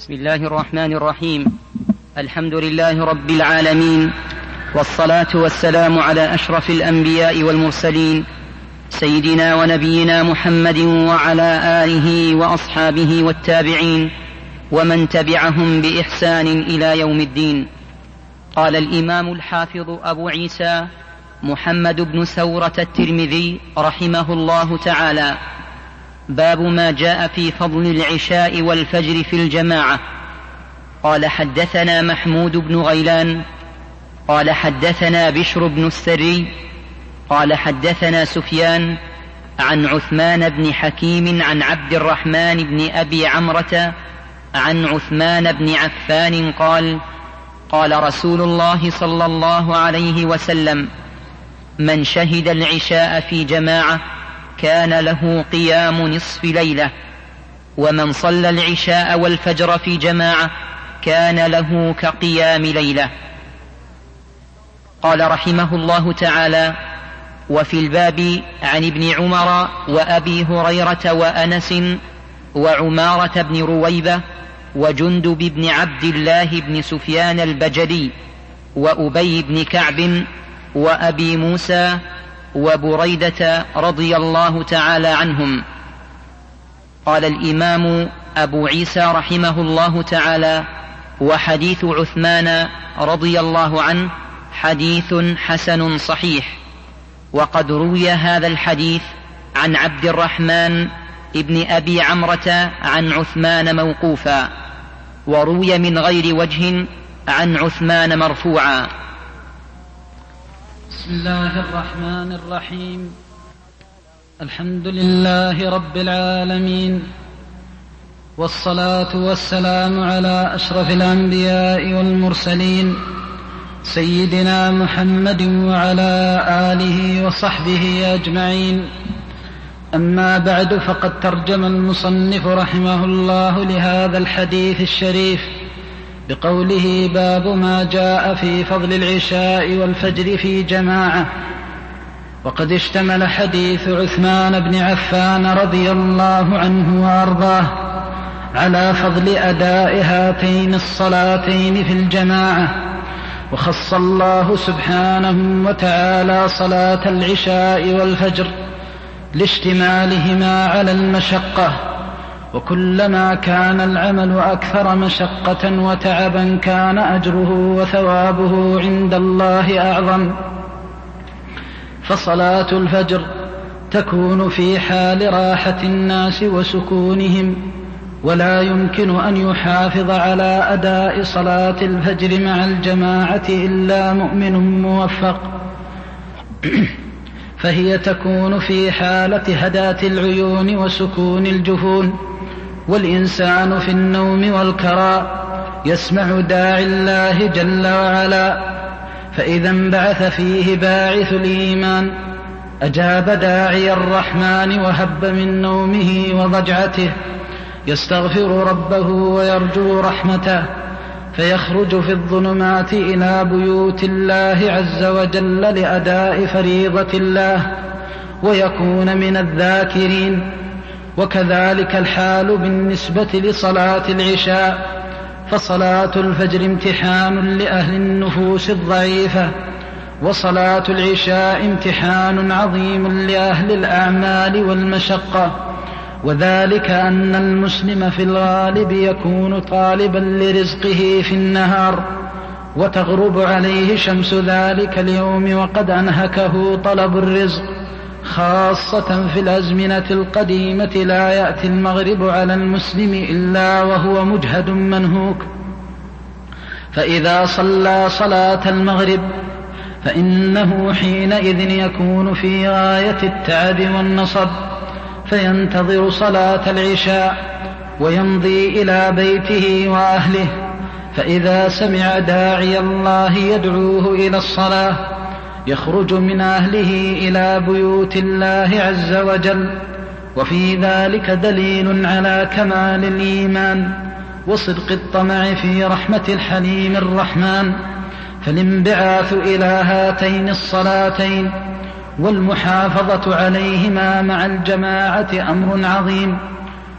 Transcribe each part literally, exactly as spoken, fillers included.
بسم الله الرحمن الرحيم. الحمد لله رب العالمين، والصلاة والسلام على أشرف الأنبياء والمرسلين، سيدنا ونبينا محمد وعلى آله وأصحابه والتابعين ومن تبعهم بإحسان إلى يوم الدين. قال الإمام الحافظ أبو عيسى محمد بن سورة الترمذي رحمه الله تعالى: باب ما جاء في فضل العشاء والفجر في الجماعة. قال: حدثنا محمود بن غيلان قال حدثنا بشر بن السري قال حدثنا سفيان عن عثمان بن حكيم عن عبد الرحمن بن أبي عمرة عن عثمان بن عفان قال: قال رسول الله صلى الله عليه وسلم: من شهد العشاء في جماعة كان له قيام نصف ليلة، ومن صلى العشاء والفجر في جماعة كان له كقيام ليلة. قال رحمه الله تعالى: وفي الباب عن ابن عمر وأبي هريرة وأنس وعمارة بن رويبة وجندب بن عبد الله بن سفيان البجلي وأبي بن كعب وأبي موسى وبريدة رضي الله تعالى عنهم. قال الإمام أبو عيسى رحمه الله تعالى: وحديث عثمان رضي الله عنه حديث حسن صحيح. وقد روي هذا الحديث عن عبد الرحمن ابن أبي عمرة عن عثمان موقوفا، وروي من غير وجه عن عثمان مرفوعا. بسم الله الرحمن الرحيم. الحمد لله رب العالمين، والصلاة والسلام على أشرف الأنبياء والمرسلين، سيدنا محمد وعلى آله وصحبه أجمعين. أما بعد، فقد ترجم المصنف رحمه الله لهذا الحديث الشريف بقوله: باب ما جاء في فضل العشاء والفجر في جماعة. وقد اشتمل حديث عثمان بن عفان رضي الله عنه وأرضاه على فضل أداء هاتين الصلاتين في الجماعة، وخص الله سبحانه وتعالى صلاة العشاء والفجر لاشتمالهما على المشقة، وكلما كان العمل أكثر مشقة وتعبا كان أجره وثوابه عند الله أعظم. فصلاة الفجر تكون في حال راحة الناس وسكونهم، ولا يمكن أن يحافظ على أداء صلاة الفجر مع الجماعة إلا مؤمن موفق، فهي تكون في حالة هداة العيون وسكون الجفون، والإنسان في النوم والكراء يسمع داعي الله جل وعلا، فإذا انبعث فيه باعث الإيمان أجاب داعي الرحمن وهب من نومه وضجعته، يستغفر ربه ويرجو رحمته، فيخرج في الظلمات إلى بيوت الله عز وجل لأداء فريضة الله ويكون من الذاكرين. وكذلك الحال بالنسبة لصلاة العشاء، فصلاة الفجر امتحان لأهل النفوس الضعيفة، وصلاة العشاء امتحان عظيم لأهل الأعمال والمشقة، وذلك أن المسلم في الغالب يكون طالبا لرزقه في النهار، وتغرب عليه شمس ذلك اليوم وقد أنهكه طلب الرزق، خاصة في الأزمنة القديمة لا يأتي المغرب على المسلم إلا وهو مجهد منهوك، فإذا صلى صلاة المغرب فإنه حينئذ يكون في غاية التعب والنصب، فينتظر صلاة العشاء ويمضي إلى بيته وأهله، فإذا سمع داعي الله يدعوه إلى الصلاة يخرج من أهله إلى بيوت الله عز وجل. وفي ذلك دليل على كمال الإيمان وصدق الطمع في رحمة الحليم الرحمن، فالانبعاث إلى هاتين الصلاتين والمحافظة عليهما مع الجماعة أمر عظيم،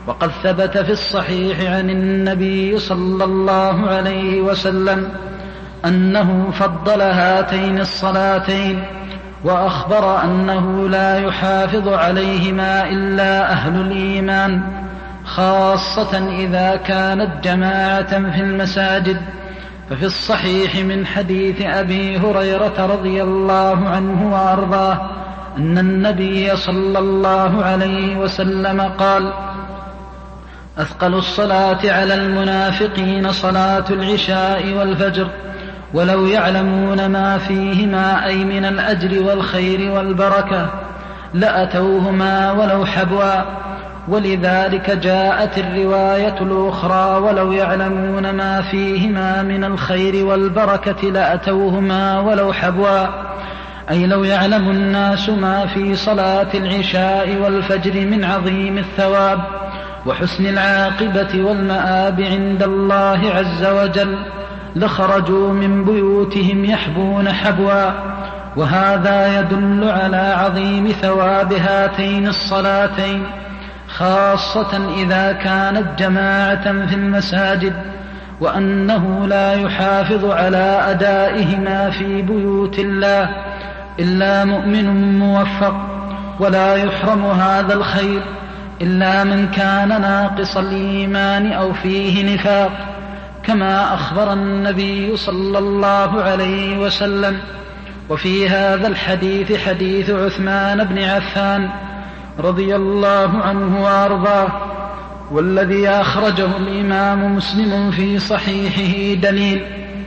وقد ثبت في الصحيح عن النبي صلى الله عليه وسلم أنه فضل هاتين الصلاتين، وأخبر أنه لا يحافظ عليهما إلا أهل الإيمان، خاصة إذا كانت جماعة في المساجد. ففي الصحيح من حديث أبي هريرة رضي الله عنه وأرضاه أن النبي صلى الله عليه وسلم قال: أثقل الصلاة على المنافقين صلاة العشاء والفجر، ولو يعلمون ما فيهما أي من الأجر والخير والبركة لأتوهما ولو حبوا. ولذلك جاءت الرواية الأخرى: ولو يعلمون ما فيهما من الخير والبركة لأتوهما ولو حبوا، أي لو يعلم الناس ما في صلاة العشاء والفجر من عظيم الثواب وحسن العاقبة والمآب عند الله عز وجل لخرجوا من بيوتهم يحبون حبوا. وهذا يدل على عظيم ثواب هاتين الصلاتين، خاصة إذا كانت جماعة في المساجد، وأنه لا يحافظ على أدائهما في بيوت الله إلا مؤمن موفق، ولا يحرم هذا الخير إلا من كان ناقص الإيمان أو فيه نفاق، كما أخبر النبي صلى الله عليه وسلم. وفي هذا الحديث حديث عثمان بن عفان رضي الله عنه وأرضاه، والذي أخرجه الإمام مسلم في صحيحه دليل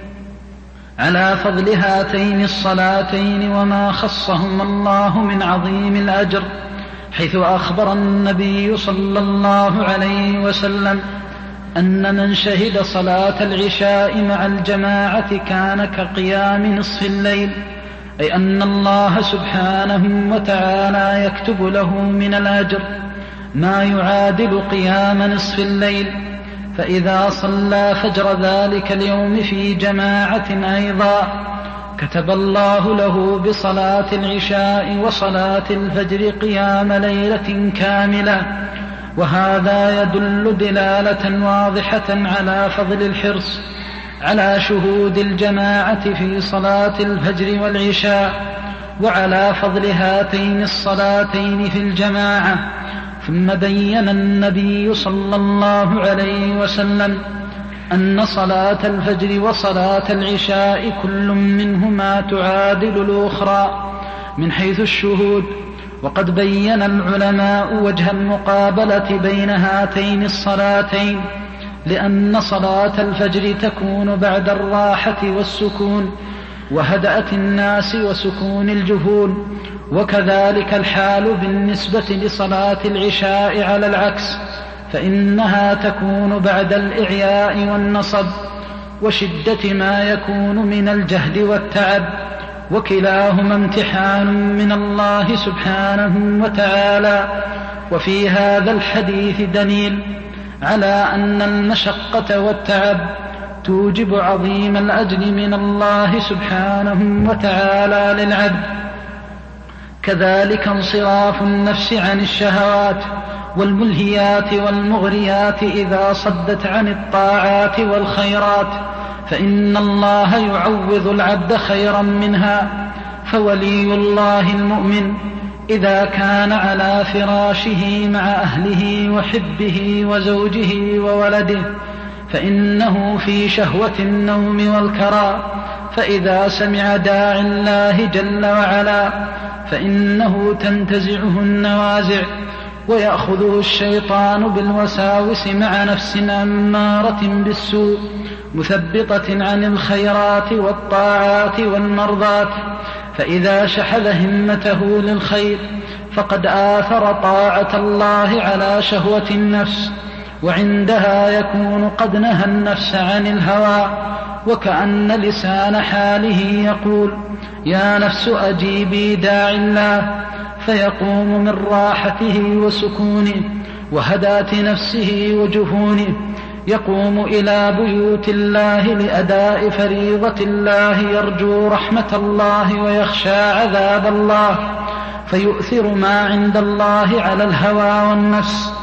على فضل هاتين الصلاتين وما خصهما الله من عظيم الأجر، حيث أخبر النبي صلى الله عليه وسلم أن من شهد صلاة العشاء مع الجماعة كان كقيام نصف الليل، أي أن الله سبحانه وتعالى يكتب له من الأجر ما يعادل قيام نصف الليل. فإذا صلى فجر ذلك اليوم في جماعة أيضا كتب الله له بصلاة العشاء وصلاة الفجر قيام ليلة كاملة. وهذا يدل دلالة واضحة على فضل الحرص على شهود الجماعة في صلاة الفجر والعشاء، وعلى فضل هاتين الصلاتين في الجماعة. ثم بين النبي صلى الله عليه وسلم أن صلاة الفجر وصلاة العشاء كل منهما تعادل الأخرى من حيث الشهود. وقد بين العلماء وجه المقابلة بين هاتين الصلاتين، لأن صلاة الفجر تكون بعد الراحة والسكون وهدأة الناس وسكون الجفون، وكذلك الحال بالنسبة لصلاة العشاء على العكس، فإنها تكون بعد الإعياء والنصب وشدة ما يكون من الجهد والتعب، وكلاهما امتحان من الله سبحانه وتعالى. وفي هذا الحديث دليل على أن المشقة والتعب توجب عظيم الأجر من الله سبحانه وتعالى للعبد. كذلك انصراف النفس عن الشهوات والملهيات والمغريات إذا صدت عن الطاعات والخيرات، فإن الله يعوض العبد خيرا منها. فولي الله المؤمن إذا كان على فراشه مع أهله وحبه وزوجه وولده فإنه في شهوة النوم والكرى، فإذا سمع داعي الله جل وعلا فإنه تنتزعه النوازع ويأخذه الشيطان بالوساوس مع نفس أمارة بالسوء مثبطة عن الخيرات والطاعات والمرضات، فإذا شحذ همته للخير فقد آثر طاعة الله على شهوة النفس، وعندها يكون قد نهى النفس عن الهوى، وكأن لسان حاله يقول: يا نفس أجيبي داعي الله، فيقوم من راحته وسكونه وهداة نفسه وجفونه يقوم إلى بيوت الله لأداء فريضة الله، يرجو رحمة الله ويخشى عذاب الله، فيؤثر ما عند الله على الهوى والنفس،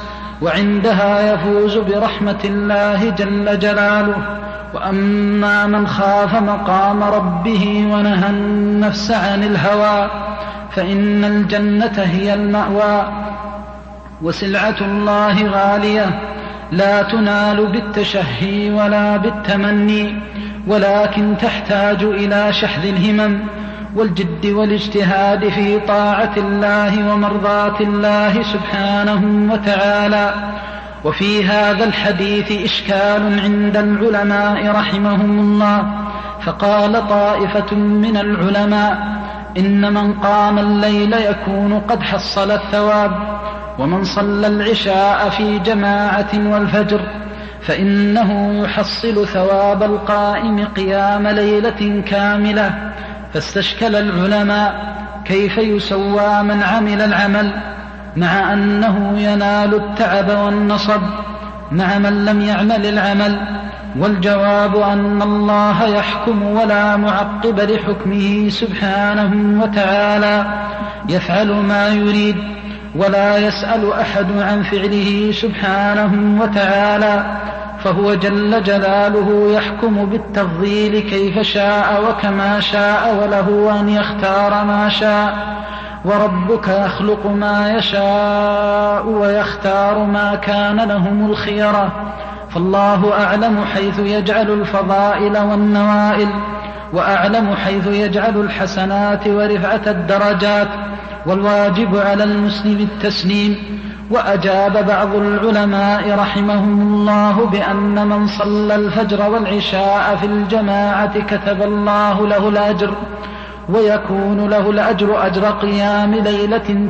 وعندها يفوز برحمة الله جل جلاله. وأما من خاف مقام ربه ونهى النفس عن الهوى فإن الجنة هي المأوى. وسلعة الله غالية لا تنال بالتشهي ولا بالتمني، ولكن تحتاج إلى شحذ الهمم والجد والاجتهاد في طاعة الله ومرضاة الله سبحانه وتعالى. وفي هذا الحديث إشكال عند العلماء رحمهم الله، فقال طائفة من العلماء إن من قام الليل يكون قد حصل الثواب، ومن صلى العشاء في جماعة والفجر فإنه يحصل ثواب القائم قيام ليلة كاملة. فاستشكل العلماء كيف يسوى من عمل العمل مع أنه ينال التعب والنصب مع من لم يعمل العمل؟ والجواب أن الله يحكم ولا معقب لحكمه سبحانه وتعالى، يفعل ما يريد ولا يسأل أحد عن فعله سبحانه وتعالى، فهو جل جلاله يحكم بالتفضيل كيف شاء وكما شاء، وله أن يختار ما شاء. وربك يخلق ما يشاء ويختار ما كان لهم الخيرة، فالله أعلم حيث يجعل الفضائل والنوائل، وأعلم حيث يجعل الحسنات ورفعة الدرجات، والواجب على المسلم التسليم. وأجاب بعض العلماء رحمهم الله بأن من صلى الفجر والعشاء في الجماعة كتب الله له الأجر، ويكون له الأجر أجر قيام ليلة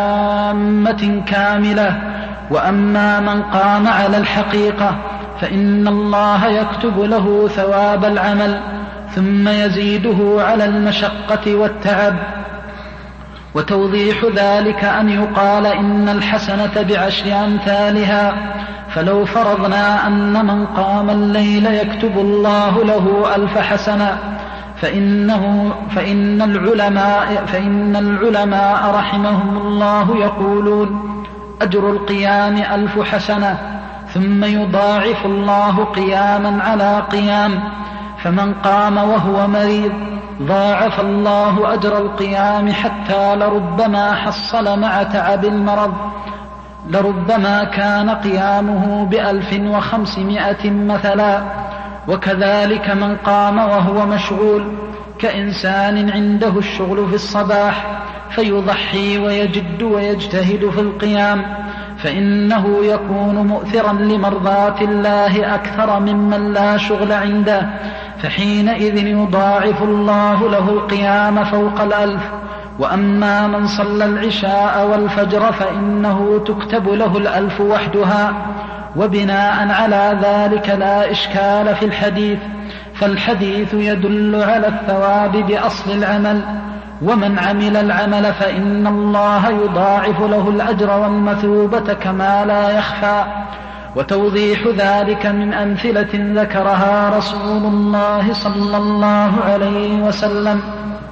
تامة كاملة. وأما من قام على الحقيقة فإن الله يكتب له ثواب العمل ثم يزيده على المشقة والتعب. وتوضيح ذلك أن يقال إن الحسنة بعشر أمثالها، فلو فرضنا أن من قام الليل يكتب الله له ألف حسنة فإنه فإن العلماء, فإن العلماء رحمهم الله يقولون أجر القيام ألف حسنة، ثم يضاعف الله قياما على قيام. فمن قام وهو مريض ضاعف الله أجر القيام حتى لربما حصل مع تعب المرض، لربما كان قيامه بألف وخمسمائة مثلا. وكذلك من قام وهو مشغول كإنسان عنده الشغل في الصباح فيضحي ويجد ويجتهد في القيام، فإنه يكون مؤثرا لمرضاة الله أكثر ممن لا شغل عنده، فحينئذ يضاعف الله له القيام فوق الألف. وأما من صلى العشاء والفجر فإنه تكتب له الألف وحدها. وبناء على ذلك لا إشكال في الحديث، فالحديث يدل على الثواب بأصل العمل، ومن عمل العمل فإن الله يضاعف له الأجر والمثوبة كما لا يخفى. وتوضيح ذلك من أمثلة ذكرها رسول الله صلى الله عليه وسلم.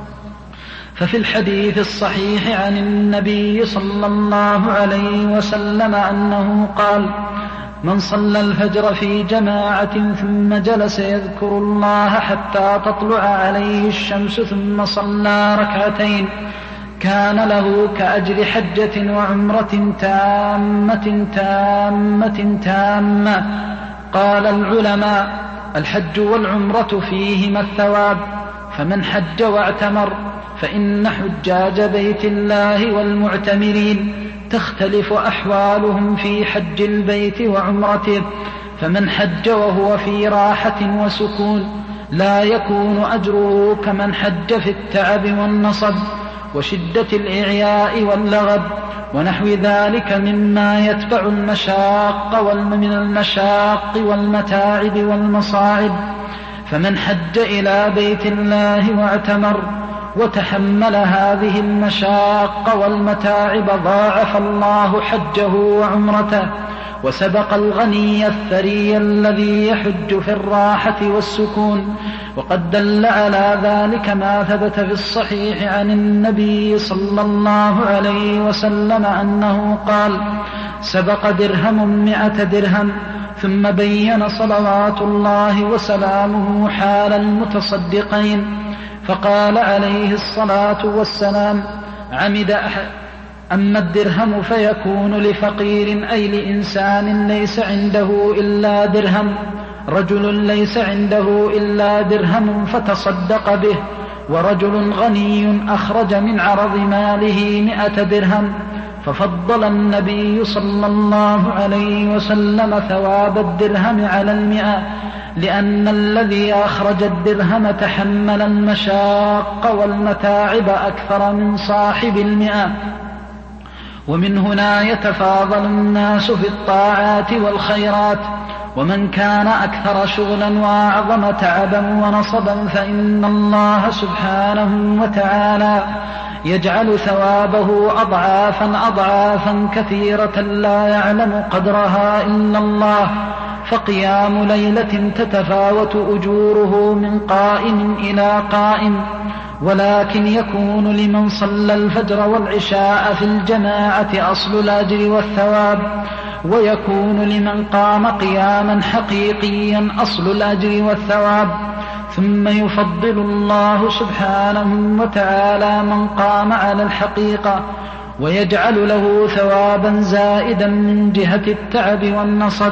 ففي الحديث الصحيح عن النبي صلى الله عليه وسلم أنه قال: من صلى الفجر في جماعة ثم جلس يذكر الله حتى تطلع عليه الشمس ثم صلى ركعتين كان له كأجر حجة وعمرة تامة تامة تامة. قال العلماء: الحج والعمرة فيهما الثواب، فمن حج واعتمر فإن حجاج بيت الله والمعتمرين تختلف أحوالهم في حج البيت وعمرته، فمن حج وهو في راحة وسكون لا يكون أجره كمن حج في التعب والنصب وشدة الإعياء واللغب ونحو ذلك مما يتبع المشاق من المشاق والمتاعب والمصاعب. فمن حج إلى بيت الله واعتمر وتحمل هذه المشاق والمتاعب ضاعف الله حجه وعمرته، وسبق الغني الثري الذي يحج في الراحة والسكون. وقد دل على ذلك ما ثبت في الصحيح عن النبي صلى الله عليه وسلم أنه قال: سبق درهم مئة درهم. ثم بين صلوات الله وسلامه حال المتصدقين فقال عليه الصلاة والسلام: عمد أحد أما الدرهم فيكون لفقير أي لإنسان ليس عنده إلا درهم، رجل ليس عنده إلا درهم فتصدق به، ورجل غني أخرج من عرض ماله مئة درهم، ففضل النبي صلى الله عليه وسلم ثواب الدرهم على المئة، لأن الذي أخرج الدرهم تحمل المشاق والمتاعب أكثر من صاحب المئة. ومن هنا يتفاضل الناس في الطاعات والخيرات، ومن كان أكثر شغلا وأعظم تعبا ونصبا فإن الله سبحانه وتعالى يجعل ثوابه أضعافا أضعافا كثيرة لا يعلم قدرها إلا الله. فقيام ليلة تتفاوت أجوره من قائم إلى قائم، ولكن يكون لمن صلى الفجر والعشاء في الجماعة أصل الأجر والثواب، ويكون لمن قام قياما حقيقيا أصل الأجر والثواب. ثم يفضل الله سبحانه وتعالى من قام على الحقيقة ويجعل له ثوابا زائدا من جهة التعب والنصب.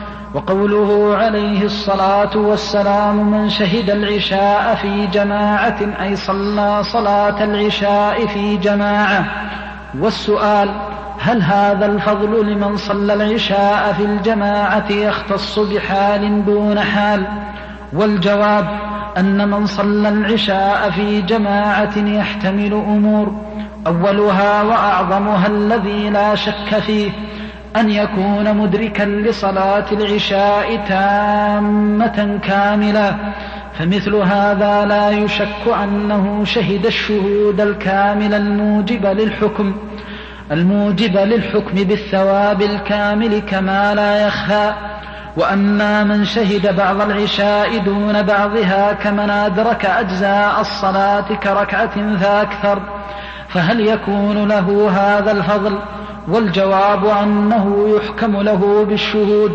وقوله عليه الصلاة والسلام: من شهد العشاء في جماعة أي صلى صلاة العشاء في جماعة. والسؤال: هل هذا الفضل لمن صلى العشاء في الجماعة يختص بحال دون حال؟ والجواب أن من صلى العشاء في جماعة يحتمل أمور، أولها وأعظمها الذي لا شك فيه أن يكون مدركا لصلاة العشاء تامة كاملة، فمثل هذا لا يشك أنه شهد الشهود الكامل الموجب للحكم الموجب للحكم بالثواب الكامل كما لا يخفى. وأما من شهد بعض العشاء دون بعضها كمن أدرك أجزاء الصلاة كركعة فأكثر، فهل يكون له هذا الفضل؟ والجواب أنه يحكم له بالشهود،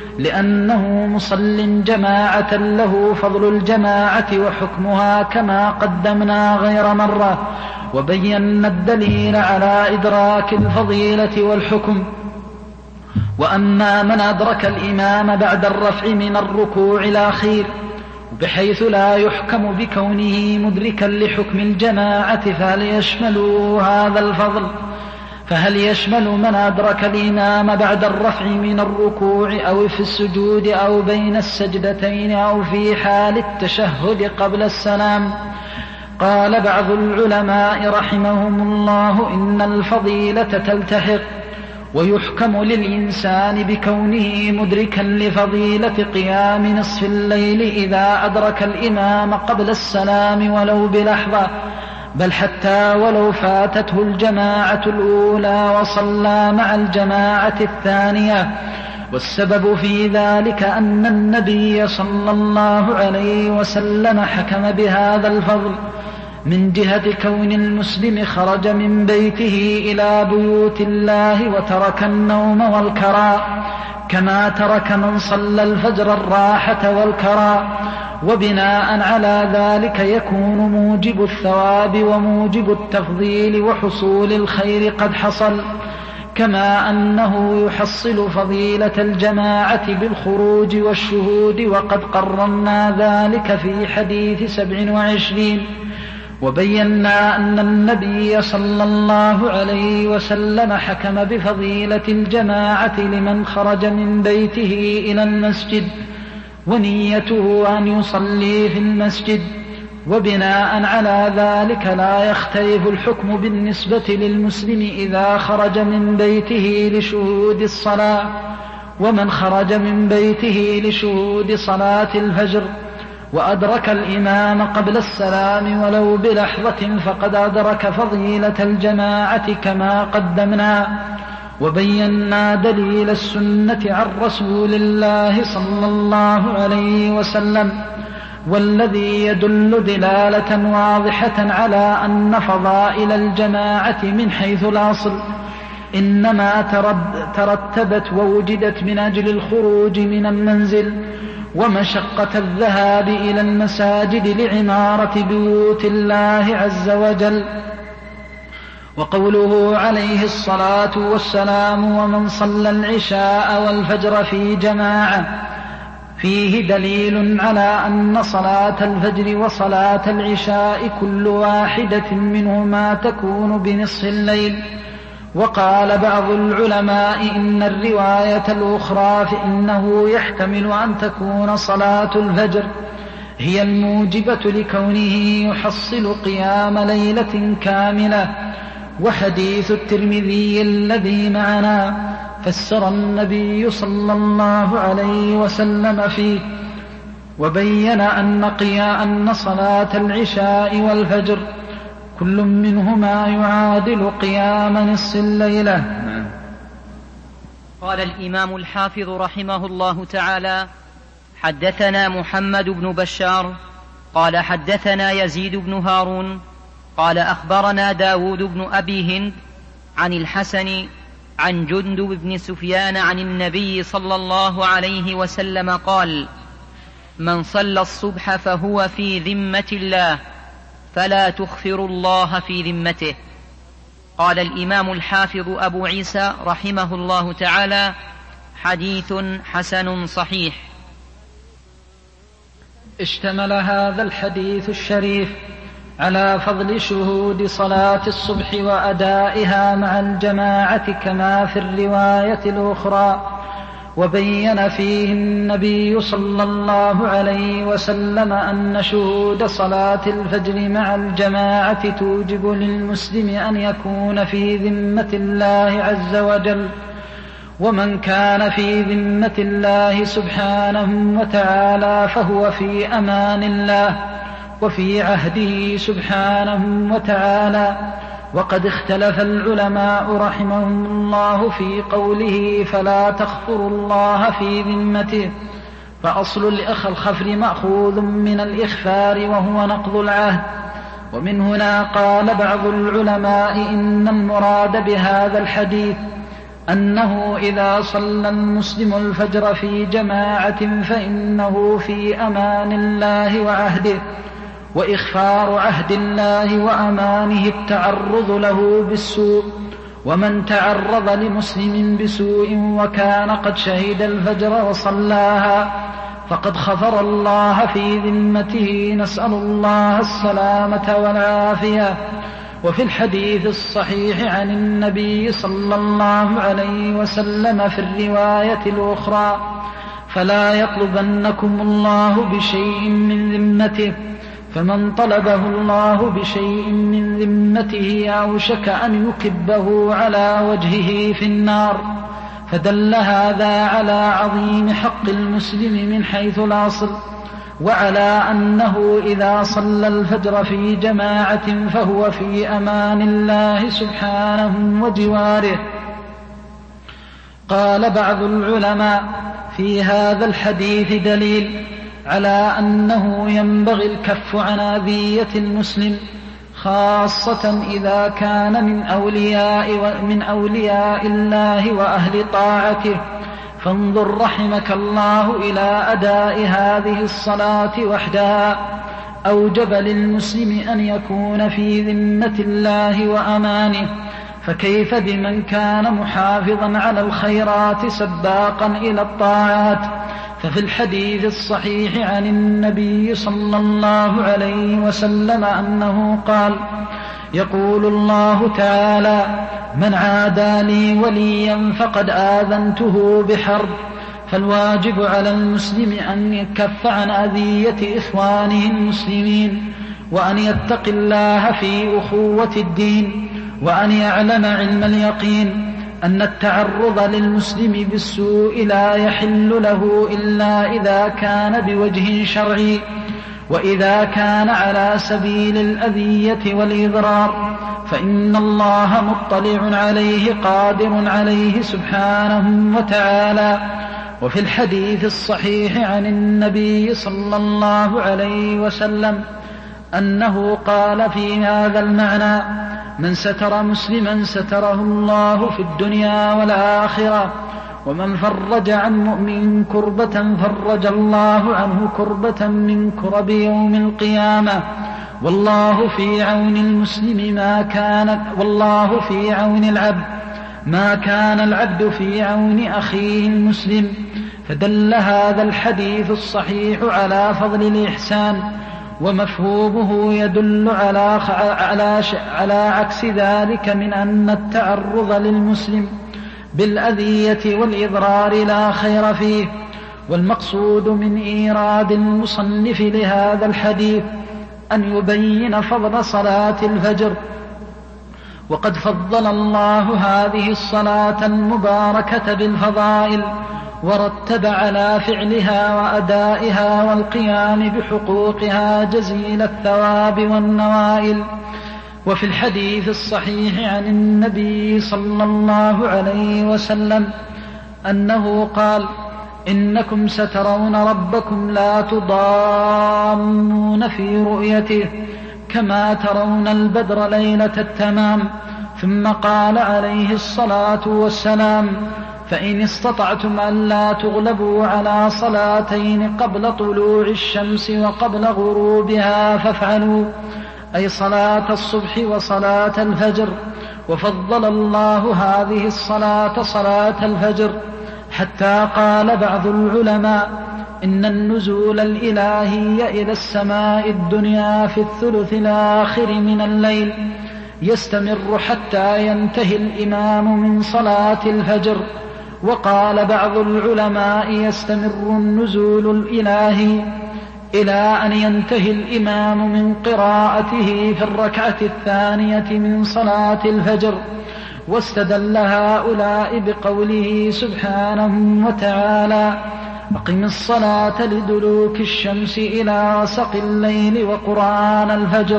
لأنه مصل جماعة له فضل الجماعة وحكمها كما قدمنا غير مرة، وبينا الدليل على إدراك الفضيلة والحكم. وأما من أدرك الإمام بعد الرفع من الركوع الأخير بحيث لا يحكم بكونه مدركا لحكم الجماعة فهل يشمل هذا الفضل؟ فهل يشمل من أدرك الإمام بعد الرفع من الركوع أو في السجود أو بين السجدتين أو في حال التشهد قبل السلام؟ قال بعض العلماء رحمهم الله: إن الفضيلة تلتحق، ويحكم للإنسان بكونه مدركا لفضيلة قيام نصف الليل إذا أدرك الإمام قبل السلام ولو بلحظة، بل حتى ولو فاتته الجماعة الأولى وصلى مع الجماعة الثانية. والسبب في ذلك أن النبي صلى الله عليه وسلم حكم بهذا الفضل من جهة كون المسلم خرج من بيته إلى بيوت الله وترك النوم والكراء كما ترك من صلى الفجر الراحة والكراء، وبناء على ذلك يكون موجب الثواب وموجب التفضيل وحصول الخير قد حصل، كما أنه يحصل فضيلة الجماعة بالخروج والشهود، وقد قررنا ذلك في حديث سبع وعشرين. وبينا أن النبي صلى الله عليه وسلم حكم بفضيلة الجماعة لمن خرج من بيته إلى المسجد ونيته أن يصلي في المسجد، وبناء على ذلك لا يختلف الحكم بالنسبة للمسلم إذا خرج من بيته لشهود الصلاة ومن خرج من بيته لشهود صلاة الفجر وأدرك الإمام قبل السلام ولو بلحظة فقد أدرك فضيلة الجماعة كما قدمنا. وبينا دليل السنة عن رسول الله صلى الله عليه وسلم، والذي يدل دلالة واضحة على أن فضائل الجماعة من حيث الأصل إنما ترتبت ووجدت من أجل الخروج من المنزل ومشقة الذهاب إلى المساجد لعمارة بيوت الله عز وجل. وقوله عليه الصلاة والسلام ومن صلى العشاء والفجر في جماعة فيه دليل على أن صلاة الفجر وصلاة العشاء كل واحدة منهما تكون بنصف الليل. وقال بعض العلماء إن الرواية الأخرى فإنه يحتمل أن تكون صلاة الفجر هي الموجبة لكونه يحصل قيام ليلة كاملة. وحديث الترمذي الذي معنا فسر النبي صلى الله عليه وسلم فيه وبين أن قيام صلاة العشاء والفجر كل منهما يعادل قيام نصف الليلة. قال الإمام الحافظ رحمه الله تعالى: حدثنا محمد بن بشار قال حدثنا يزيد بن هارون قال أخبرنا داود بن أبي هند عن الحسن عن جندب بن سفيان عن النبي صلى الله عليه وسلم قال: من صلى الصبح فهو في ذمة الله فلا تخفر الله في ذمته. قال الإمام الحافظ أبو عيسى رحمه الله تعالى: حديث حسن صحيح. اشتمل هذا الحديث الشريف على فضل شهود صلاة الصبح وأدائها مع الجماعة كما في الرواية الأخرى. وبين فيه النبي صلى الله عليه وسلم أن شهود صلاة الفجر مع الجماعة توجب للمسلم أن يكون في ذمة الله عز وجل. ومن كان في ذمة الله سبحانه وتعالى فهو في أمان الله وفي عهده سبحانه وتعالى. وقد اختلف العلماء رحمهم الله في قوله فلا تخفر الله في ذمته، فأصل الخفر مأخوذ من الإخفار وهو نقض العهد. ومن هنا قال بعض العلماء إن المراد بهذا الحديث أنه إذا صلى المسلم الفجر في جماعة فإنه في أمان الله وعهده. وإخفار عهد الله وأمانه التعرض له بالسوء. ومن تعرض لمسلم بسوء وكان قد شهد الفجر وصلاها فقد خفر الله في ذمته، نسأل الله السلامة والعافية. وفي الحديث الصحيح عن النبي صلى الله عليه وسلم في الرواية الأخرى: فلا يطلبنكم الله بشيء من ذمته، فمن طلبه الله بشيء من ذمته أوشك أن يكبه على وجهه في النار. فدل هذا على عظيم حق المسلم من حيث الأصل، وعلى أنه إذا صلى الفجر في جماعة فهو في أمان الله سبحانه وجواره. قال بعض العلماء في هذا الحديث دليل على أنه ينبغي الكف عن أذية المسلم، خاصة إذا كان من أولياء من أولياء الله وأهل طاعته. فانظر رحمك الله إلى أداء هذه الصلاة وحدها أوجب للمسلم أن يكون في ذمة الله وأمانه، فكيف بمن كان محافظا على الخيرات سباقا إلى الطاعات. ففي الحديث الصحيح عن النبي صلى الله عليه وسلم أنه قال: يقول الله تعالى: من عادى لي وليا فقد آذنته بحرب. فالواجب على المسلم أن يكف عن أذية إخوانه المسلمين، وأن يتقي الله في أخوة الدين، وأن يعلم علم اليقين أن التعرض للمسلم بالسوء لا يحل له إلا إذا كان بوجه شرعي، وإذا كان على سبيل الأذية والإضرار فإن الله مطلع عليه قادر عليه سبحانه وتعالى. وفي الحديث الصحيح عن النبي صلى الله عليه وسلم أنه قال في هذا المعنى: من ستر مسلما ستره الله في الدنيا والآخرة، ومن فرج عن مؤمن كربة فرج الله عنه كربة من كرب يوم القيامة. والله في عون المسلم ما كان والله في عون العبد ما كان العبد في عون أخيه المسلم. فدل هذا الحديث الصحيح على فضل الإحسان، ومفهومه يدل على, على, على عكس ذلك من أن التعرض للمسلم بالأذية والإضرار لا خير فيه. والمقصود من إيراد المصنف لهذا الحديث أن يبين فضل صلاة الفجر، وقد فضل الله هذه الصلاة المباركة بالفضائل، ورتب على فعلها وأدائها والقيام بحقوقها جزيل الثواب والنوائل. وفي الحديث الصحيح عن النبي صلى الله عليه وسلم أنه قال: إنكم سترون ربكم لا تضامون في رؤيته كما ترون البدر ليلة التمام. ثم قال عليه الصلاة والسلام: فإن استطعتم أن لا تغلبوا على صلاتين قبل طلوع الشمس وقبل غروبها فافعلوا، أي صلاة الصبح وصلاة الفجر. وفضل الله هذه الصلاة صلاة الفجر، حتى قال بعض العلماء: إن النزول الإلهي إلى السماء الدنيا في الثلث الآخر من الليل يستمر حتى ينتهي الإمام من صلاة الفجر. وقال بعض العلماء: يستمر النزول الإلهي إلى أن ينتهي الإمام من قراءته في الركعة الثانية من صلاة الفجر. واستدل هؤلاء بقوله سبحانه وتعالى: أقم الصلاة لدلوك الشمس إلى غسق الليل وقرآن الفجر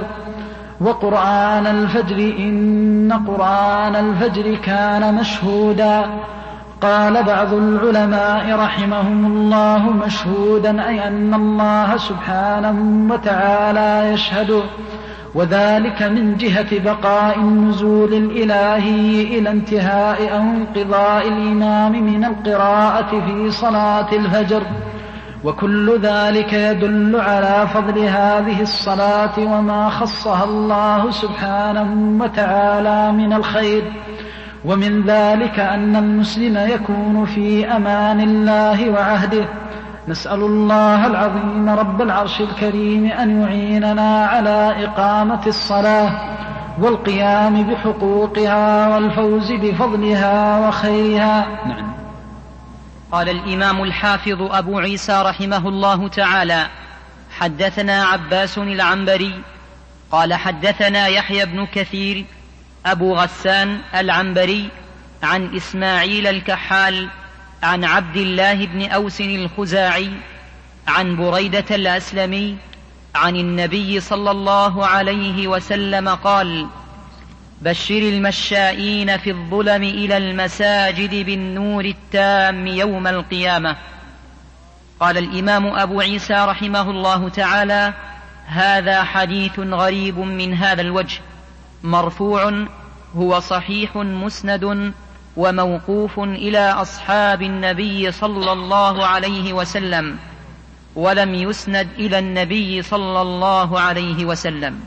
وقرآن الفجر إن قرآن الفجر كان مشهودا. قال بعض العلماء رحمهم الله: مشهودا أي أن الله سبحانه وتعالى يشهد، وذلك من جهة بقاء النزول الإلهي إلى انتهاء أو انقضاء الإمام من القراءة في صلاة الفجر. وكل ذلك يدل على فضل هذه الصلاة وما خصها الله سبحانه وتعالى من الخير. ومن ذلك أن المسلم يكون في أمان الله وعهده. نسأل الله العظيم رب العرش الكريم أن يعيننا على إقامة الصلاة والقيام بحقوقها والفوز بفضلها وخيرها. نعم. قال الإمام الحافظ أبو عيسى رحمه الله تعالى: حدثنا عباس العنبري قال حدثنا يحيى بن كثير أبو غسان العنبري عن إسماعيل الكحال عن عبد الله بن أوس الخزاعي عن بريدة الأسلمي عن النبي صلى الله عليه وسلم قال: بشر المشائين في الظلم إلى المساجد بالنور التام يوم القيامة. قال الإمام أبو عيسى رحمه الله تعالى: هذا حديث غريب من هذا الوجه، مرفوع، هو صحيح مسند وموقوف إلى أصحاب النبي صلى الله عليه وسلم، ولم يسند إلى النبي صلى الله عليه وسلم.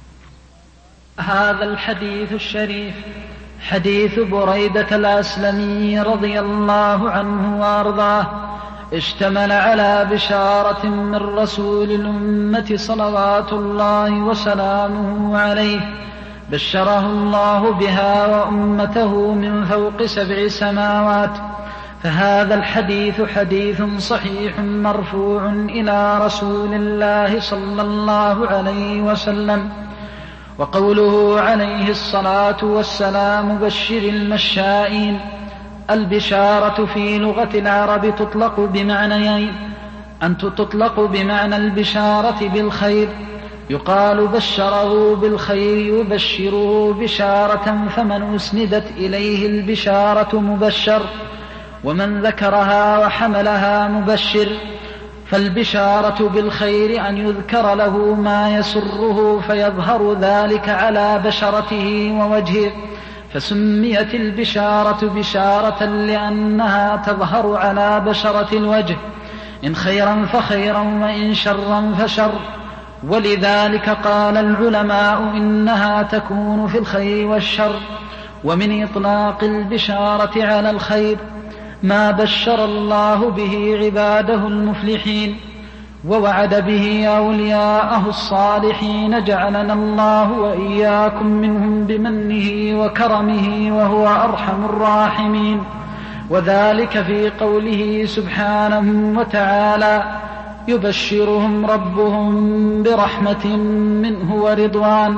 هذا الحديث الشريف حديث بريدة الأسلمي رضي الله عنه وأرضاه، اشتمل على بشارة من رسول الأمة صلوات الله وسلامه عليه، بشره الله بها وأمته من فوق سبع سماوات. فهذا الحديث حديث صحيح مرفوع إلى رسول الله صلى الله عليه وسلم. وقوله عليه الصلاة والسلام: بشر المشائين، البشارة في لغة العرب تطلق بمعنيين: أن تطلق بمعنى البشارة بالخير، يقال بشره بالخير يبشره بشارة، فمن أسندت إليه البشارة مبشر، ومن ذكرها وحملها مبشر. فالبشارة بالخير أن يذكر له ما يسره فيظهر ذلك على بشرته ووجهه، فسميت البشارة بشارة لأنها تظهر على بشرة الوجه، إن خيرا فخيرا وإن شرا فشر. ولذلك قال العلماء إنها تكون في الخير والشر. ومن إطلاق البشارة على الخير ما بشر الله به عباده المفلحين ووعد به أولياءه الصالحين، جعلنا الله وإياكم منهم بمنه وكرمه وهو أرحم الراحمين. وذلك في قوله سبحانه وتعالى: يبشرهم ربهم برحمة منه ورضوان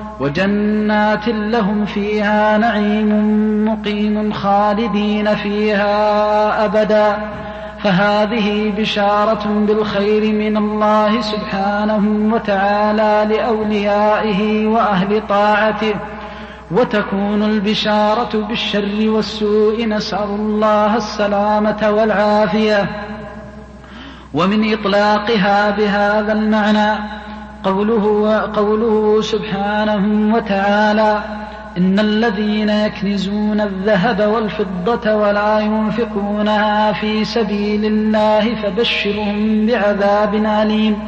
وجنات لهم فيها نعيم مقيم خالدين فيها أبدا. فهذه بشارة بالخير من الله سبحانه وتعالى لأوليائه وأهل طاعته، وتكون البشارة بالشر والسوء، نسأل الله السلامة والعافية. ومن إطلاقها بهذا المعنى قوله, قوله سبحانه وتعالى: إن الذين يكنزون الذهب والفضة ولا ينفقونها في سبيل الله فبشرهم بعذاب أليم.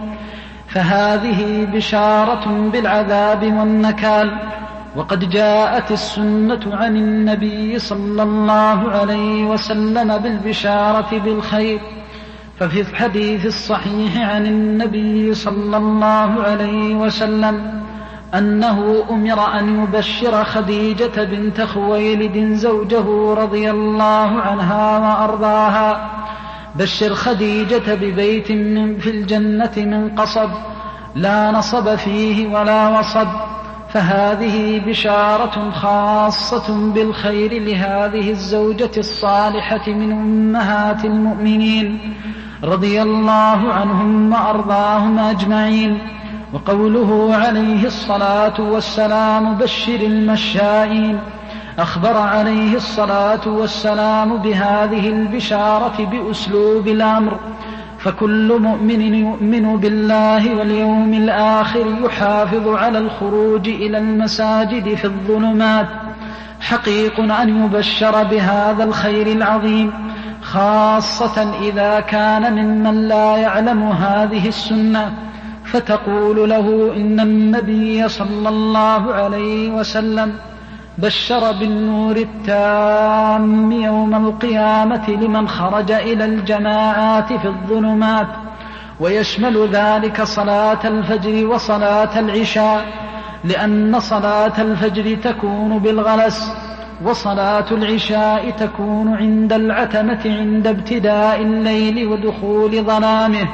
فهذه بشارة بالعذاب والنكال. وقد جاءت السنة عن النبي صلى الله عليه وسلم بالبشارة بالخير، ففي الحديث الصحيح عن النبي صلى الله عليه وسلم أنه أمر أن يبشر خديجة بنت خويلد زوجه رضي الله عنها وأرضاها: بشر خديجة ببيت من في الجنة من قصب لا نصب فيه ولا وصب. فهذه بشارة خاصة بالخير لهذه الزوجة الصالحة من أمهات المؤمنين رضي الله عنهم وأرضاهم أجمعين. وقوله عليه الصلاة والسلام: بشر المشائين، أخبر عليه الصلاة والسلام بهذه البشارة بأسلوب الأمر، فكل مؤمن يؤمن بالله واليوم الآخر يحافظ على الخروج إلى المساجد في الظلمات حقيق أن يبشر بهذا الخير العظيم، خاصة إذا كان ممن لا يعلم هذه السنة، فتقول له: إن النبي صلى الله عليه وسلم بشر بالنور التام يوم القيامة لمن خرج إلى الجماعات في الظلمات، ويشمل ذلك صلاة الفجر وصلاة العشاء، لأن صلاة الفجر تكون بالغلس، وصلاة العشاء تكون عند العتمة عند ابتداء الليل ودخول ظلامه.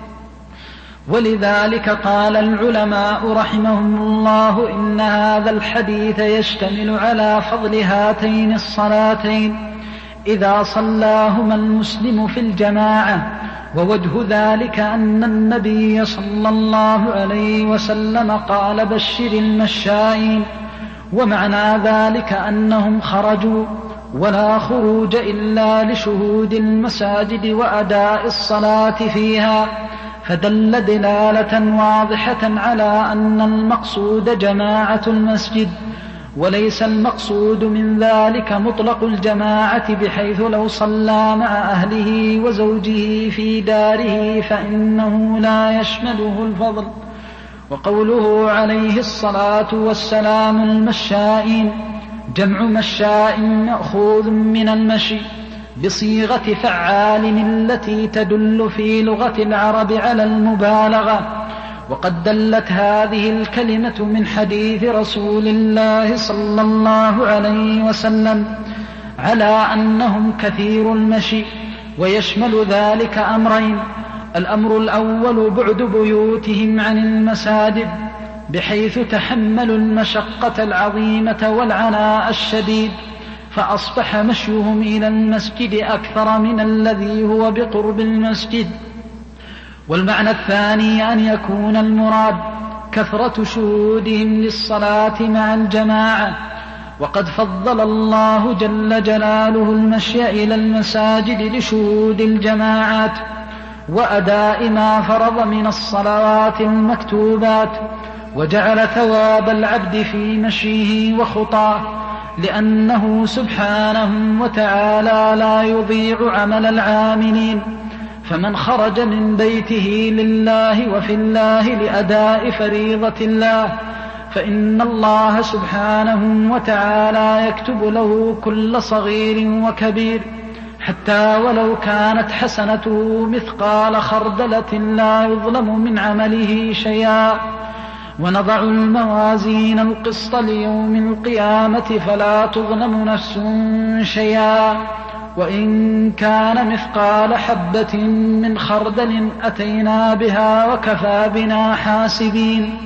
ولذلك قال العلماء رحمهم الله: إن هذا الحديث يشتمل على فضل هاتين الصلاتين إذا صلاهما المسلم في الجماعة. ووجه ذلك أن النبي صلى الله عليه وسلم قال: بشر المشائين، ومعنى ذلك أنهم خرجوا، ولا خروج إلا لشهود المساجد وأداء الصلاة فيها، فدل دلالة واضحة على أن المقصود جماعة المسجد، وليس المقصود من ذلك مطلق الجماعة، بحيث لو صلى مع أهله وزوجه في داره فإنه لا يشمله الفضل. وقوله عليه الصلاة والسلام: المشائين، جمع مشاء مأخوذ من المشي بصيغة فعال التي تدل في لغة العرب على المبالغة. وقد دلت هذه الكلمة من حديث رسول الله صلى الله عليه وسلم على أنهم كثير المشي، ويشمل ذلك أمرين: الأمر الأول بعد بيوتهم عن المساجد بحيث تحملوا المشقة العظيمة والعناء الشديد، فأصبح مشيهم إلى المسجد أكثر من الذي هو بقرب المسجد. والمعنى الثاني أن يكون المراد كثرة شهودهم للصلاة مع الجماعة، وقد فضل الله جل جلاله المشي إلى المساجد لشهود الجماعات. وأداء ما فرض من الصلوات المكتوبات، وجعل ثواب العبد في مشيه وخطاه، لأنه سبحانه وتعالى لا يضيع عمل العاملين. فمن خرج من بيته لله وفي الله لأداء فريضة الله فإن الله سبحانه وتعالى يكتب له كل صغير وكبير، حتى ولو كانت حسنته مثقال خردلة لا يظلم من عمله شيئا. ونضع الموازين القسط ليوم القيامة فلا تظلم نفس شيئا، وإن كان مثقال حبة من خردل أتينا بها وكفى بنا حاسبين.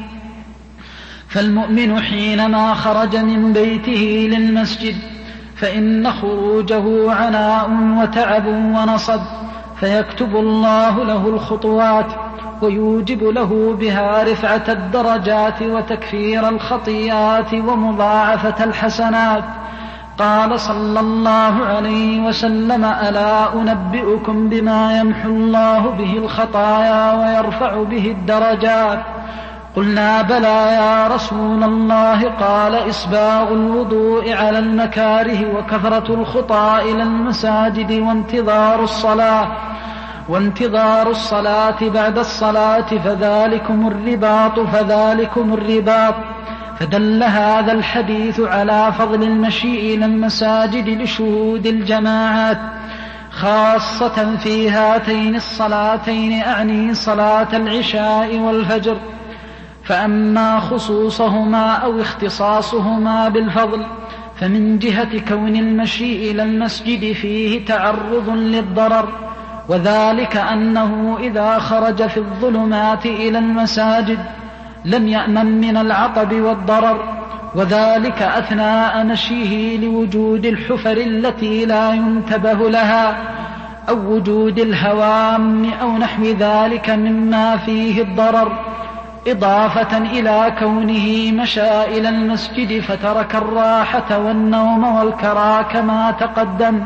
فالمؤمن حينما خرج من بيته للمسجد فإن خروجه عناء وتعب ونصب، فيكتب الله له الخطوات ويوجب له بها رفعة الدرجات وتكفير الخطيئات ومضاعفة الحسنات. قال صلى الله عليه وسلم: ألا أنبئكم بما يمحو الله به الخطايا ويرفع به الدرجات؟ قلنا: بلى يا رسول الله. قال: إسباغ الوضوء على المكاره، وكثرة الخطى إلى المساجد، وانتظار الصلاة وانتظار الصلاة بعد الصلاة، فذلكم الرباط فذلكم الرباط. فدل هذا الحديث على فضل المشي إلى المساجد لشهود الجماعات، خاصة في هاتين الصلاتين، أعني صلاة العشاء والفجر. فأما خصوصهما أو اختصاصهما بالفضل فمن جهة كون المشي إلى المسجد فيه تعرض للضرر، وذلك أنه إذا خرج في الظلمات إلى المساجد لم يأمن من العطب والضرر، وذلك أثناء مشيه لوجود الحفر التي لا ينتبه لها، أو وجود الهوام أو نحو ذلك مما فيه الضرر، إضافة إلى كونه مشى إلى المسجد فترك الراحة والنوم والكرى كما تقدم.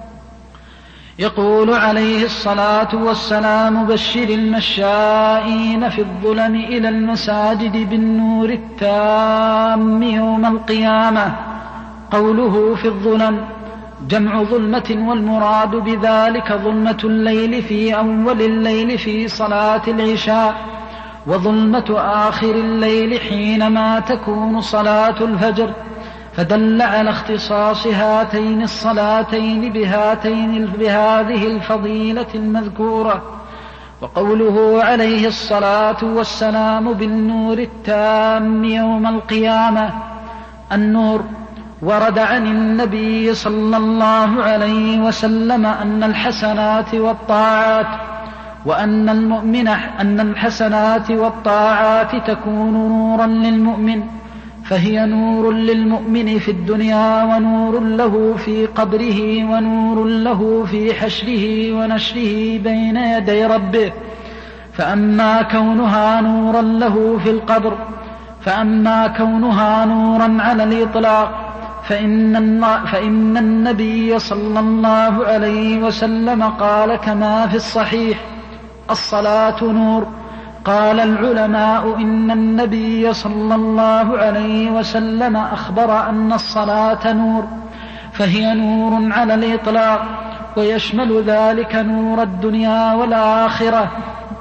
يقول عليه الصلاة والسلام: بشر المشائين في الظلم إلى المساجد بالنور التام يوم القيامة. قوله في الظلم جمع ظلمة، والمراد بذلك ظلمة الليل في أول الليل في صلاة العشاء، وظلمة آخر الليل حينما تكون صلاة الفجر. فدل على اختصاص هاتين الصلاتين بهاتين بهذه الفضيلة المذكورة. وقوله عليه الصلاة والسلام: بالنور التام يوم القيامة. النور ورد عن النبي صلى الله عليه وسلم أن الحسنات والطاعات وأن المؤمن أن الحسنات والطاعات تكون نورا للمؤمن، فهي نور للمؤمن في الدنيا، ونور له في قبره، ونور له في حشره ونشره بين يدي ربه. فأما كونها نورا له في القبر فأما كونها نورا على الإطلاق فإن, فإن النبي صلى الله عليه وسلم قال كما في الصحيح: الصلاة نور. قال العلماء: إن النبي صلى الله عليه وسلم أخبر أن الصلاة نور، فهي نور على الإطلاق، ويشمل ذلك نور الدنيا والآخرة،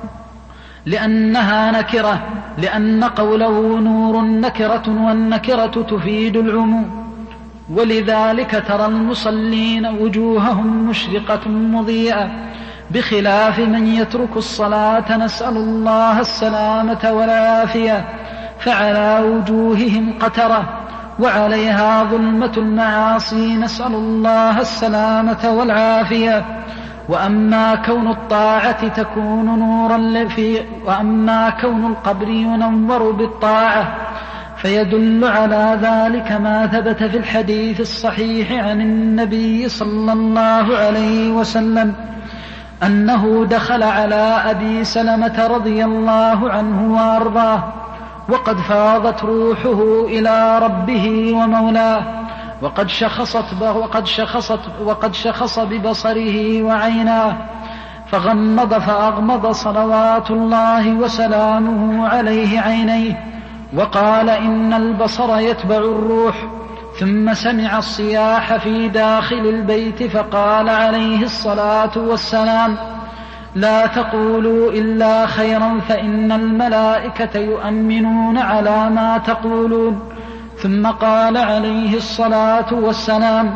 لأنها نكرة، لأن قوله نور نكرة، والنكرة تفيد العموم. ولذلك ترى المصلين وجوههم مشرقة مضيئة، بخلاف من يترك الصلاة نسأل الله السلامة والعافية، فعلى وجوههم قترة وعليها ظلمة المعاصي، نسأل الله السلامة والعافية. وأما كون الطاعة تكون نورا في وأما كون القبر ينور بالطاعة فيدل على ذلك ما ثبت في الحديث الصحيح عن النبي صلى الله عليه وسلم أنه دخل على أبي سلمة رضي الله عنه وأرضاه وقد فاضت روحه إلى ربه ومولاه، وقد شخصت وقد شخصت وقد شخص ببصره وعيناه، فغمض فأغمض صلوات الله وسلامه عليه عينيه وقال: إن البصر يتبع الروح. ثم سمع الصياح في داخل البيت فقال عليه الصلاة والسلام: لا تقولوا إلا خيرا فإن الملائكة يؤمنون على ما تقولون. ثم قال عليه الصلاة والسلام: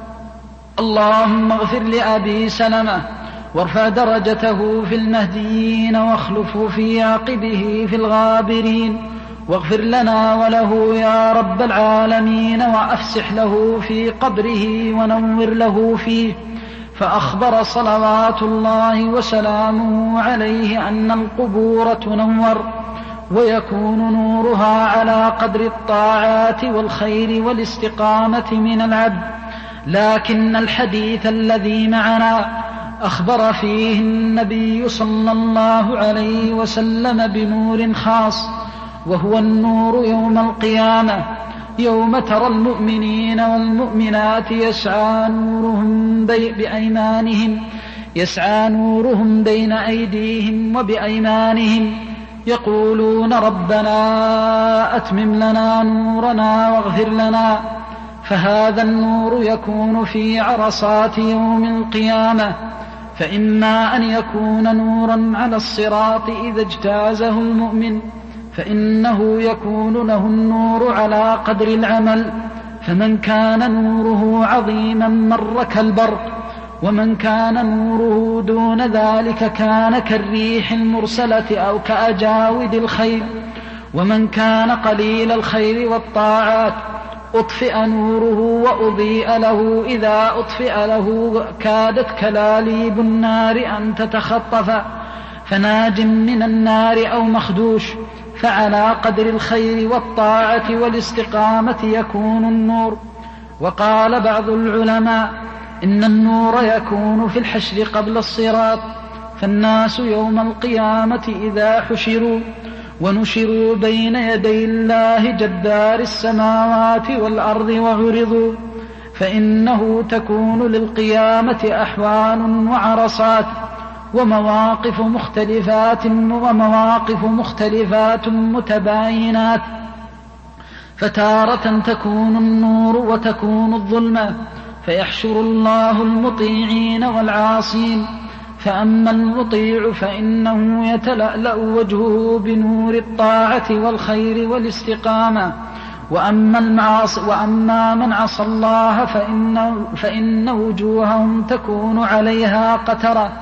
اللهم اغفر لأبي سلمة وارفع درجته في المهديين واخلفه في عقبه في الغابرين، واغفر لنا وله يا رب العالمين، وأفسح له في قبره ونور له فيه. فأخبر صلوات الله وسلامه عليه أن القبور تنور ويكون نورها على قدر الطاعات والخير والاستقامة من العبد. لكن الحديث الذي معنا أخبر فيه النبي صلى الله عليه وسلم بنور خاص، وهو النور يوم القيامة، يوم ترى المؤمنين والمؤمنات يسعى نورهم بأيمانهم يسعى نورهم بين أيديهم وبأيمانهم يقولون: ربنا أتمم لنا نورنا واغفر لنا. فهذا النور يكون في عرصات يوم القيامة، فإما أن يكون نورا على الصراط إذا اجتازه المؤمن فإنه يكون له النور على قدر العمل، فمن كان نوره عظيما مر كالبرق، ومن كان نوره دون ذلك كان كالريح المرسلة أو كأجاود الخيل. ومن كان قليل الخير والطاعات أطفئ نوره وأضيء له، إذا أطفئ له كادت كلاليب النار أن تتخطف، فناج من النار أو مخدوش. فعلى قدر الخير والطاعة والاستقامة يكون النور. وقال بعض العلماء إن النور يكون في الحشر قبل الصراط، فالناس يوم القيامة إذا حشروا ونشروا بين يدي الله جبار السماوات والأرض وعرضوا، فإنه تكون للقيامة أحوال وعرصات ومواقف مختلفات ومواقف مختلفات متباينات، فتارة تكون النور وتكون الظلمة، فيحشر الله المطيعين والعاصين. فأما المطيع فإنه يتلألأ وجهه بنور الطاعة والخير والاستقامة، وأما, المعاص وأما من عصى الله فإن, فإن وجوههم تكون عليها قترة.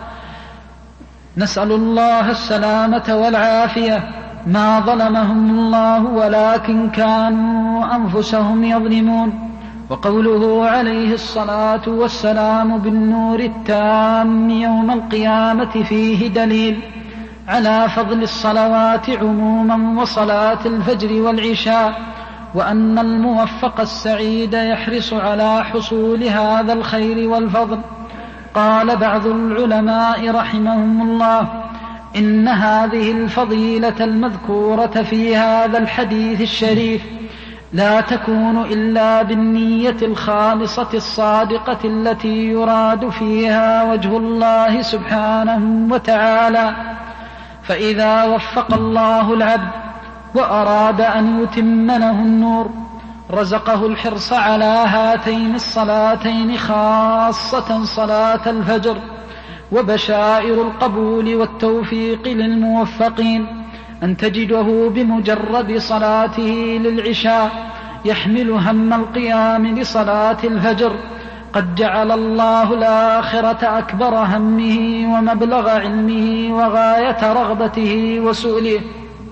نسأل الله السلامة والعافية. ما ظلمهم الله ولكن كانوا أنفسهم يظلمون. وقوله عليه الصلاة والسلام بالنور التام يوم القيامة فيه دليل على فضل الصلوات عموما وصلاة الفجر والعشاء، وأن الموفق السعيد يحرص على حصول هذا الخير والفضل. قال بعض العلماء رحمهم الله: إن هذه الفضيلة المذكورة في هذا الحديث الشريف لا تكون إلا بالنية الخالصة الصادقة التي يراد فيها وجه الله سبحانه وتعالى. فإذا وفق الله العبد وأراد أن يتم له النور رزقه الحرص على هاتين الصلاتين، خاصة صلاة الفجر. وبشائر القبول والتوفيق للموفقين أن تجده بمجرد صلاته للعشاء يحمل هم القيام لصلاة الفجر، قد جعل الله الآخرة أكبر همه ومبلغ علمه وغاية رغبته وسؤله،